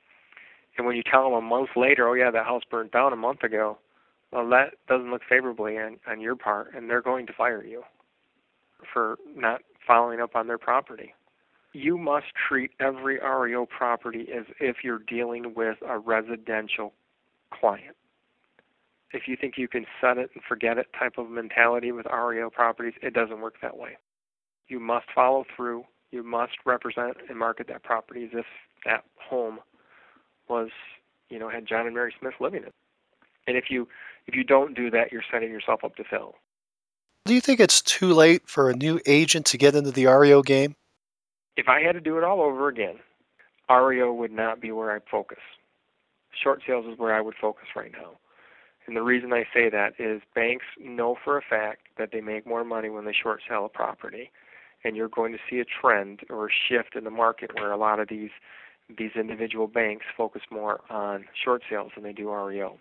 S3: And when you tell them a month later, oh, yeah, that house burned down a month ago, well, that doesn't look favorably on, on your part, and they're going to fire you for not following up on their property. You must treat every R E O property as if you're dealing with a residential client. If you think you can set it and forget it type of mentality with R E O properties, it doesn't work that way. You must follow through. You must represent and market that property as if that home was, you know, had John and Mary Smith living in it. And if you if you don't do that, you're setting yourself up to fail.
S2: Do you think it's too late for a new agent to get into the R E O game?
S3: If I had to do it all over again, R E O would not be where I focus. Short sales is where I would focus right now. And the reason I say that is banks know for a fact that they make more money when they short sell a property. And you're going to see a trend or a shift in the market where a lot of these these individual banks focus more on short sales than they do R E O.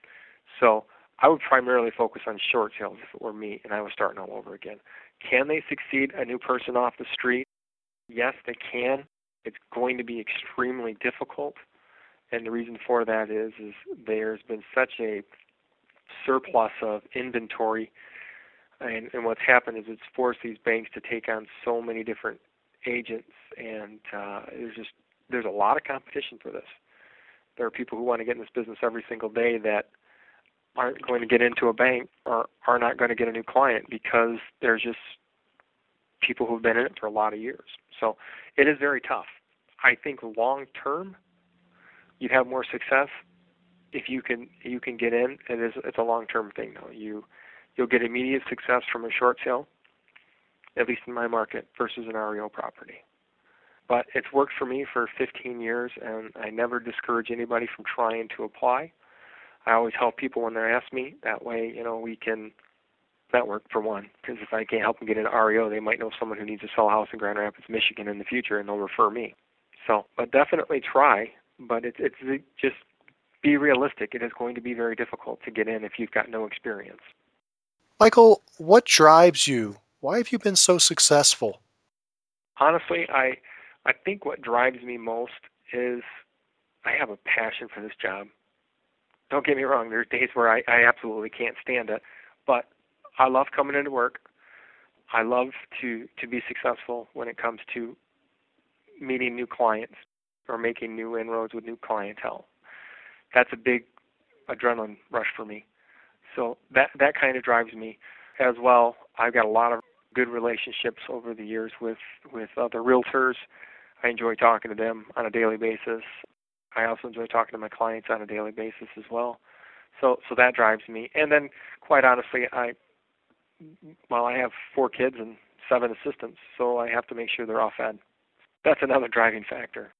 S3: So I would primarily focus on short sales if it were me and I was starting all over again. Can they succeed a new person off the street? Yes, they can. It's going to be extremely difficult. And the reason for that is, is there's been such a surplus of inventory. And, and what's happened is it's forced these banks to take on so many different agents. And uh, there's just there's a lot of competition for this. There are people who want to get in this business every single day that aren't going to get into a bank or are not going to get a new client because there's just people who've been in it for a lot of years. So it is very tough. I think long term, you'd have more success if you can you can get in. It is it's a long term thing though. You you'll get immediate success from a short sale, at least in my market, versus an R E O property. But it's worked for me for fifteen years, and I never discourage anybody from trying to apply. I always help people when they ask me. That way, you know, we can network for one. Because if I can't help them get into R E O, they might know someone who needs to sell a house in Grand Rapids, Michigan in the future, and they'll refer me. So, but definitely try. But it's it's just be realistic. It is going to be very difficult to get in if you've got no experience.
S2: Michael, what drives you? Why have you been so successful?
S3: Honestly, I I think what drives me most is I have a passion for this job. Don't get me wrong, there's days where I, I absolutely can't stand it, but I love coming into work. I love to, to be successful when it comes to meeting new clients or making new inroads with new clientele. That's a big adrenaline rush for me. So that that kind of drives me as well. I've got a lot of good relationships over the years with, with other realtors. I enjoy talking to them on a daily basis. I also enjoy talking to my clients on a daily basis as well. So so that drives me. And then, quite honestly, I well, I have four kids and seven assistants, so I have to make sure they're all fed. That's another driving factor.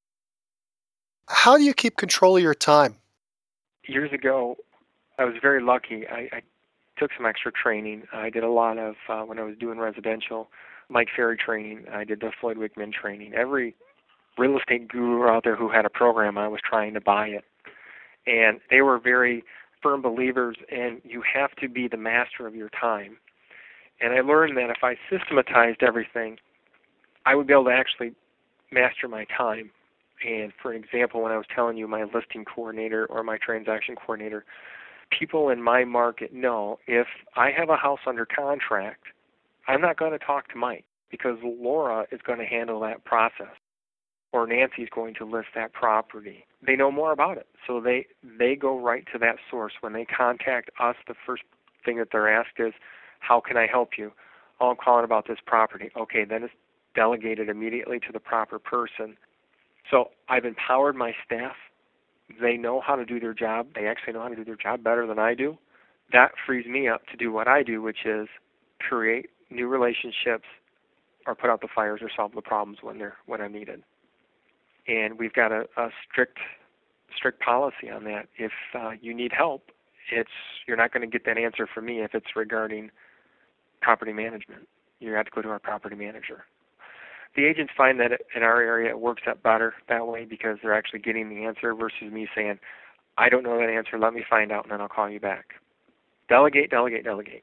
S2: How do you keep control of your time?
S3: Years ago, I was very lucky. I, I took some extra training. I did a lot of, uh, when I was doing residential, Mike Ferry training. I did the Floyd Wickman training. Every real estate guru out there who had a program, I was trying to buy it. And they were very firm believers in you have to be the master of your time. And I learned that if I systematized everything, I would be able to actually master my time. And for an example, when I was telling you my listing coordinator or my transaction coordinator, people in my market know if I have a house under contract, I'm not going to talk to Mike because Laura is going to handle that process or Nancy's going to list that property. They know more about it. So they, they go right to that source. When they contact us, the first thing that they're asked is, how can I help you? Oh, I'm calling about this property. Okay, then it's delegated immediately to the proper person. So I've empowered my staff. They know how to do their job. They actually know how to do their job better than I do. That frees me up to do what I do, which is create new relationships or put out the fires or solve the problems when they're when I'm needed. And we've got a, a strict strict policy on that. If uh, you need help, it's you're not going to get that answer from me if it's regarding property management. You have to go to our property manager. The agents find that in our area it works out better that way because they're actually getting the answer versus me saying, I don't know that answer, let me find out and then I'll call you back. Delegate, delegate, delegate.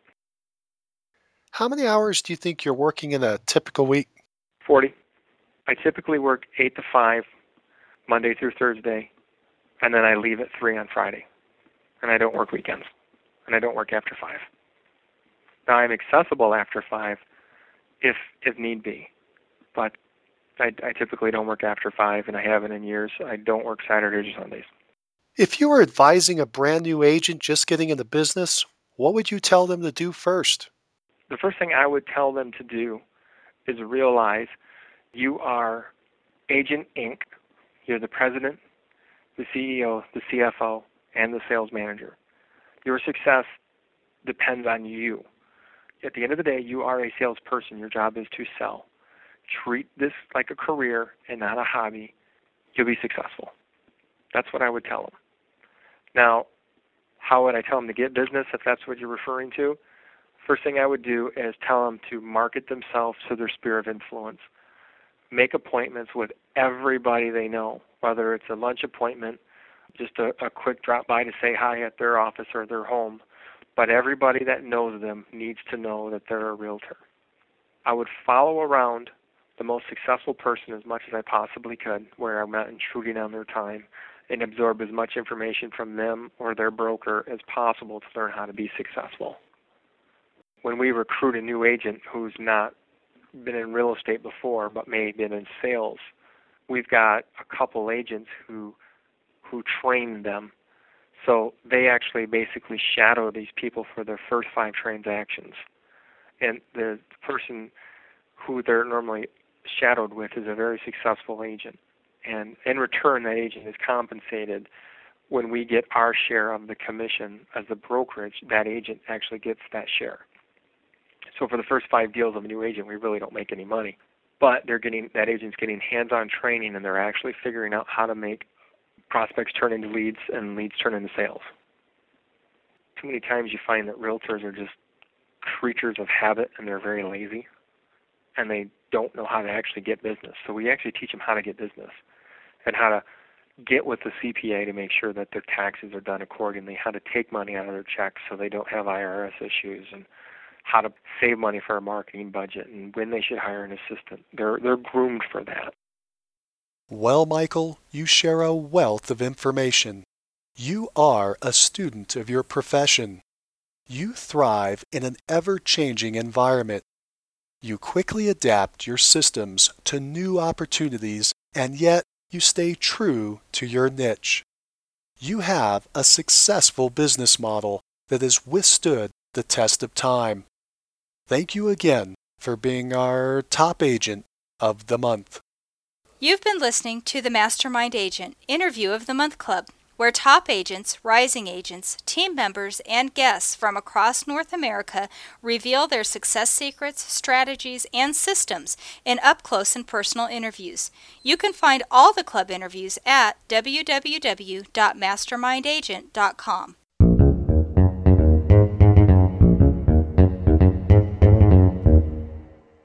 S2: How many hours do you think you're working in a typical week?
S3: forty. I typically work eight to five, Monday through Thursday, and then I leave at three on Friday. And I don't work weekends. And I don't work after five. Now I'm accessible after five if if need be. But I, I typically don't work after five, and I haven't in years. I don't work Saturdays or Sundays.
S2: If you were advising a brand new agent just getting into business, what would you tell them to do first?
S3: The first thing I would tell them to do is realize you are Agent Incorporated. You're the president, the C E O, the C F O, and the sales manager. Your success depends on you. At the end of the day, you are a salesperson. Your job is to sell. Treat this like a career and not a hobby. You'll be successful. That's what I would tell them. Now, how would I tell them to get business if that's what you're referring to? First thing I would do is tell them to market themselves to their sphere of influence. Make appointments with everybody they know, whether it's a lunch appointment, just a, a quick drop by to say hi at their office or their home. But everybody that knows them needs to know that they're a realtor. I would follow around the most successful person as much as I possibly could, where I'm not intruding on their time, and absorb as much information from them or their broker as possible to learn how to be successful. When we recruit a new agent who's not been in real estate before but may have been in sales, we've got a couple agents who who train them. So they actually basically shadow these people for their first five transactions. And the person who they're normally shadowed with is a very successful agent. And in return, that agent is compensated when we get our share of the commission as the brokerage. That agent actually gets that share. So for the first five deals of a new agent, we really don't make any money. But they're getting that agent's getting hands-on training, and they're actually figuring out how to make prospects turn into leads and leads turn into sales. Too many times you find that realtors are just creatures of habit, and they're very lazy, and they don't know how to actually get business. So we actually teach them how to get business and how to get with the C P A to make sure that their taxes are done accordingly, how to take money out of their checks so they don't have I R S issues, and how to save money for a marketing budget, and when they should hire an assistant. They're they're groomed for that.
S2: Well, Michael, you share a wealth of information. You are a student of your profession. You thrive in an ever-changing environment. You quickly adapt your systems to new opportunities, and yet you stay true to your niche. You have a successful business model that has withstood the test of time. Thank you again for being our top agent of the month.
S1: You've been listening to the Mastermind Agent Interview of the Month Club, where top agents, rising agents, team members, and guests from across North America reveal their success secrets, strategies, and systems in up-close and personal interviews. You can find all the club interviews at w w w dot mastermind agent dot com.